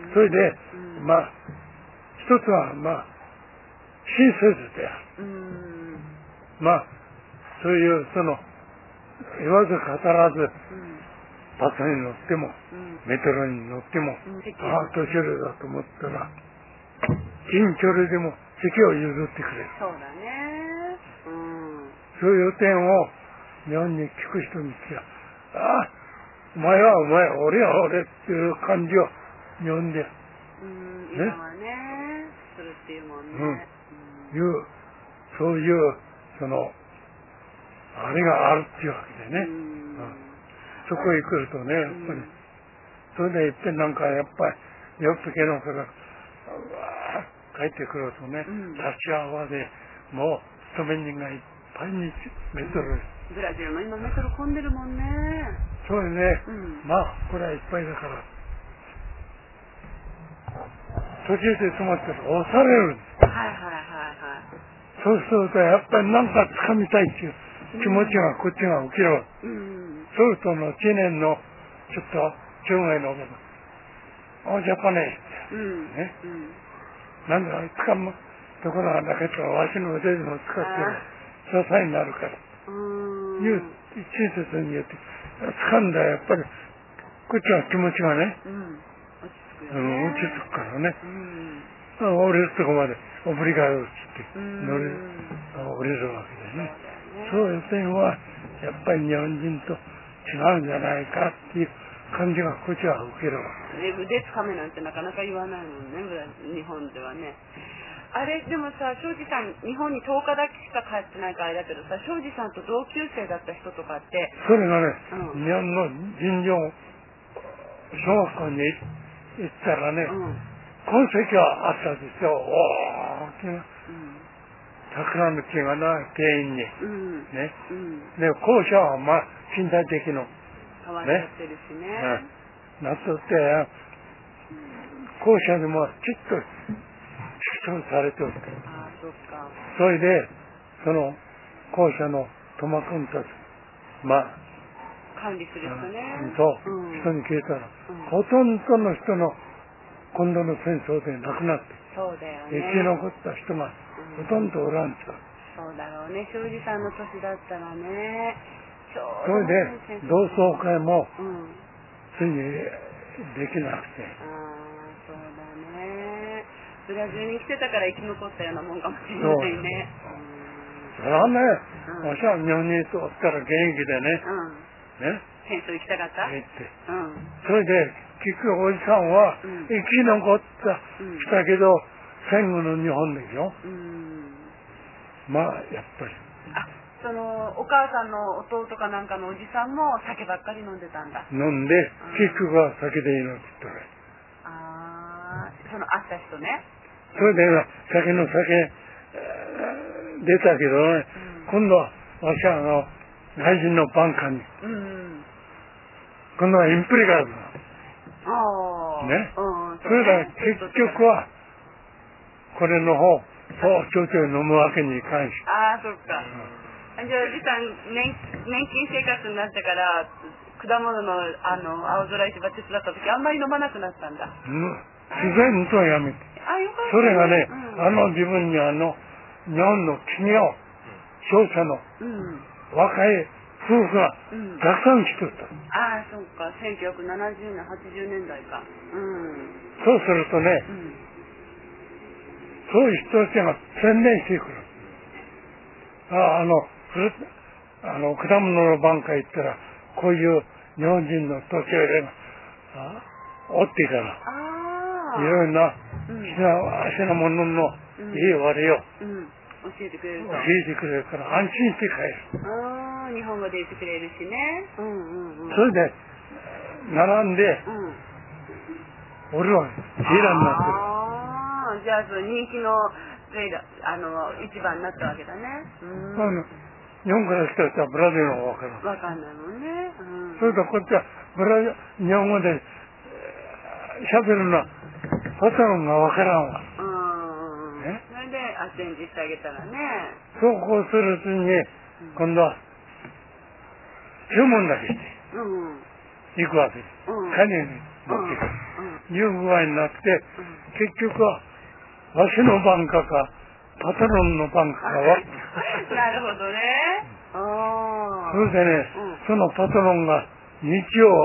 それで、まあ、一つは、まあ、親切である。まあ、そういう、言わず語らず、バスに乗っても、メトロに乗っても、年寄りだと思ったら、近距離でも席を譲ってくれる。 そうだね。 そういう点を日本に聞く人に聞きゃ、ああ、お前はお前、俺は俺っていう感じを日本で、 今はね、するっていうもんね。 そういう、あれがあるっていうわけでね。そこへ来るとね、やっぱり、それでいっぺんなんかやっぱり、よっぽけのから帰ってくるとね、立ち会わで、もう勤め人がいっぱいにメトロブラジルも今メトロ混んでるもんね。 そうですね、まあ、これはいっぱいだから、途中で止まって押されるんです。そうすると、やっぱりなんか掴みたいっていう気持ちがこっちが起きる。そうすると、知念のちょっと中外のおジャパネーね。なんだ、掴むところがなけったら、わしの腕でも使って支えになるから。いう親切に言って、掴んだらやっぱり、こっちは気持ちがね、落ち着くからね。降りるとこまで、オブリガードって降りるわけでね。そういう点は、やっぱり日本人と違うんじゃないかっていう感じがこっちは受けるわけです。腕つかめなんてなかなか言わないもんね、日本ではね。あれ、でもさ、庄司さん、日本に10日だけしか帰ってないからあれだけどさ、庄司さんと同級生だった人とかって。 それがね、日本の尋常小学校に行ったらね、痕跡はあったんですよ。大きな桜の木がな、原因に。ね。で、校舎はまあ、近代的の。 変わっちゃってるしね。 なっとって、校舎でもきっと縮小されておる。それで、校舎のトマ君たち、まあ、 管理する人ね。 そう、人に聞いたら、ほとんどの人の今度の戦争で亡くなって、 そうだよね、 生き残った人がほとんどおらんと。 そうだろうね、庄司さんの年だったらね。 それで同窓会もついにできなくて。 そうだね。ブラジルに来てたから生き残ったようなもんかもしれないね。 それはね、わしは日本におったら現役でね、 戦争行きたかった？ 行って。それで、結局おじさんは生き残ったけど、戦後の日本でしょ。まあ、やっぱり。 お母さんの弟かなんかのおじさんも酒ばっかり飲んでたんだ。 飲んで、結局は酒でいいのって言ったら。 会った人ね。 それで、出たけどね、今度は、わしは外人のバンカーに、今度はインプリガーズね。それが結局は、これの方、ちょいちょい飲むわけにいかんし。 そっか。じゃあ、おじさん、年金生活になってから、果物の、青空市場手伝った時、あんまり飲まなくなったんだ。 自然とやめて。 よかった。 それがね、自分に日本の企業、商社の、若い夫婦がたくさん来てた。 そうか。1970年、80年代か。 そうするとね、そういう人たちが専念してくる。果物のバンカー行ったら、こういう日本人の年寄りがおってから、いろいろな品物のいい悪いを教えてくれると。 教えてくれるから安心して帰る。 日本語で言ってくれるしね。 それで、並んで、俺はセーラーになってる。 じゃあ、その人気の一番になったわけだね。 日本から来た人はブラジルの方がわからない。 わかんないもんね。 それとこっちは日本語で喋るのはパタロンがわからんわ。 それでアテンジしてあげたらね。 そうこうするうちに、今度は注文だけして行くわけです。カニに持ってくる。いう具合になって、結局はわしの番かパトロンの番かはなるほどね。 それでね、そのパトロンが日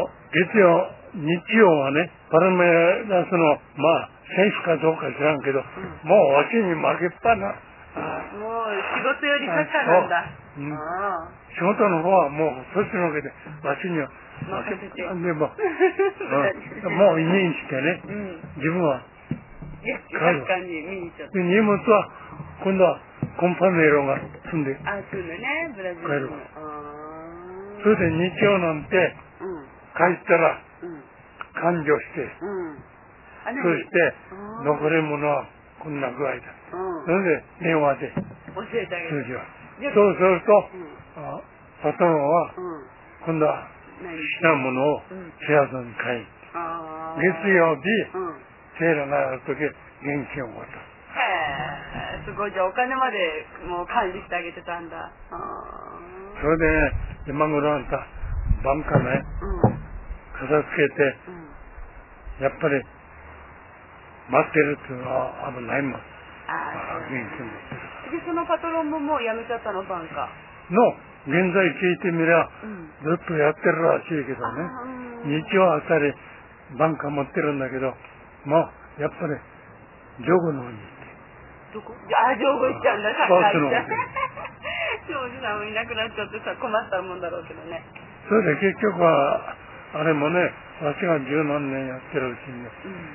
曜はね、パルメラスの選手かどうか知らんけど、もうわしに負けっぱな。 もう仕事よりサッカーなんだ。 仕事の方はもうそっちのけでわしには任せて。 でももうイメージしてね、自分はサッカーに見に行っちゃった。 で荷物は今度はコンパネロが積んで積んでね、ブラジルに。 それで日曜なんて帰ったら勘定して、そして残り物はこんな具合だ。それで電話で教えてあげる。 数字は。そうするとパトロンは今度はしたものをシェアドに買い、月曜日セールがあるとき現金を渡す。 すごい。じゃあお金までもう管理してあげてたんだ。 それでね、今頃あんた晩かね、片付けて、やっぱり待ってるっていうのは危ないもん。現金持ってる。 で、そのパトロンももう辞めちゃったの、晩か。 現在聞いてみりゃ、ずっとやってるらしいけどね。日曜あたり晩か持ってるんだけど、もうやっぱりジョグの方に行って。 どこ？ジョグ行っちゃうんだ、サッカー行っちゃう。庄司さんもいなくなっちゃってさ、困ったもんだろうけどね。 それで結局は、あれもね、わしが十何年やってるうちにね、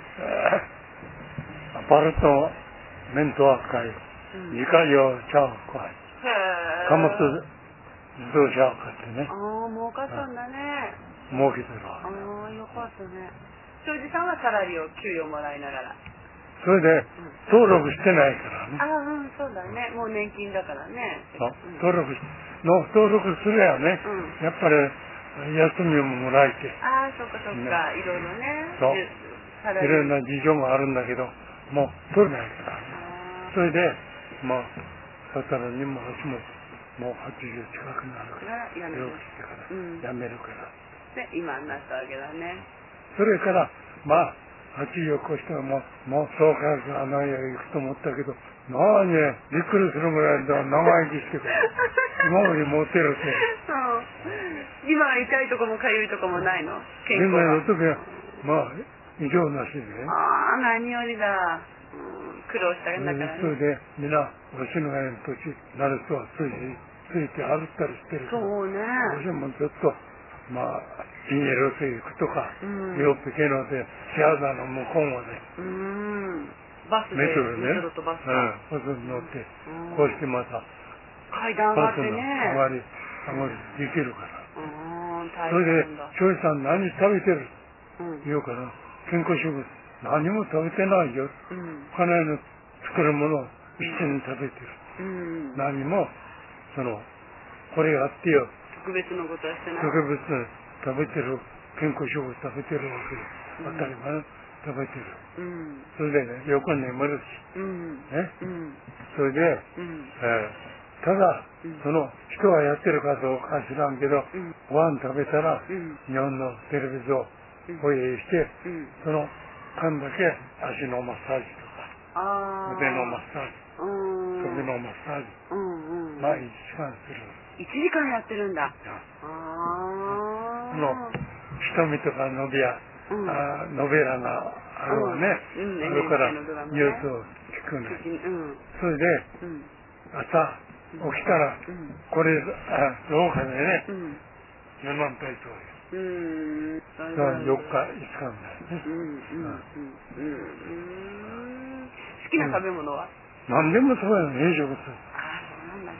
アパルトメントワーク会、自家用車を買い、貨物自動車を買ってね。 儲かったんだね。 儲けてるわ。 よかったね。庄司さんはサラリーを給与もらいながら。 それで、登録してないからね。 そうだね。もう年金だからね。 登録すればね、やっぱり休みももらえて。 そっかそっか。いろいろね。 そう。いろんな事情があるんだけど、もう取れないからね。それで、サタラにも私も、もう80近くなるから、病気してから、辞めるから。 で、今になったわけだね。 それから、80を越したらもうそうか行くと思ったけど、びっくりするぐらい長生きしてから、今まで持てるって。 今は痛いとこもかゆいとこもないの？健康は。現在の時は、異常なしでね。 何よりだ。苦労したんだからね。 それで、みんな、おしの辺の土地、なる人はついて歩ったりしてるから。 そうね。 私もずっと、ピンエロス行くとか、ヨーロッパ系ので、シアザーの向こうまで。 バスで、 メトロね。 バスに乗って、こうしてまた、 階段上がってね。 上がりできるから。それで、庄司さん何食べてる言うから、健康食物、何も食べてないよ。家内の作るものを一緒に食べてる。何も、これやってよ。 特別のことはしてない。 特別食べてる、健康食物食べてるわけです。当たり前食べてる。それでね、よく眠るし。それで、ただ、人はやってるかどうか知らんけど、ご飯食べたら、日本のテレビを放映して、その間だけ足のマッサージとか、腕のマッサージ、首のマッサージ、1時間する。 1時間やってるんだ。 瞳とかノベラがあるわね。あるからニュースを聞くね。それで、朝起きたら、これ、廊下でね、7万体と4日、5日だよね。 好きな食べ物は？ 何でもそうやね、栄養物。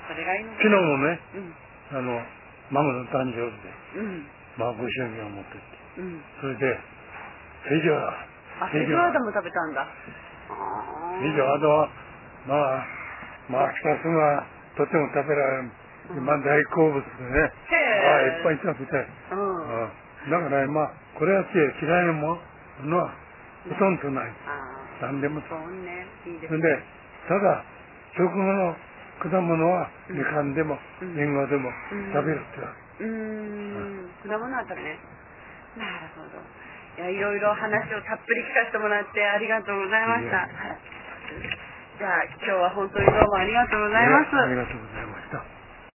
それがいいの。 昨日もね、孫の誕生日で、まあご祝儀を持ってって、それで、フェジョア。 フェジョアーダも食べたんだ。 フェジョアーダは、まあ、2つがとても食べられる。今大好物でね。いっぱい食べたい。だからまあ、これは嫌いなものはほとんどない。何でもそう。それで、ただ、食後の果物はみかんでもりんごでも食べるって果物は食べね。なるほど。いろいろ話をたっぷり聞かせてもらってありがとうございました。じゃあ今日は本当にどうもありがとうございます。 ありがとうございます。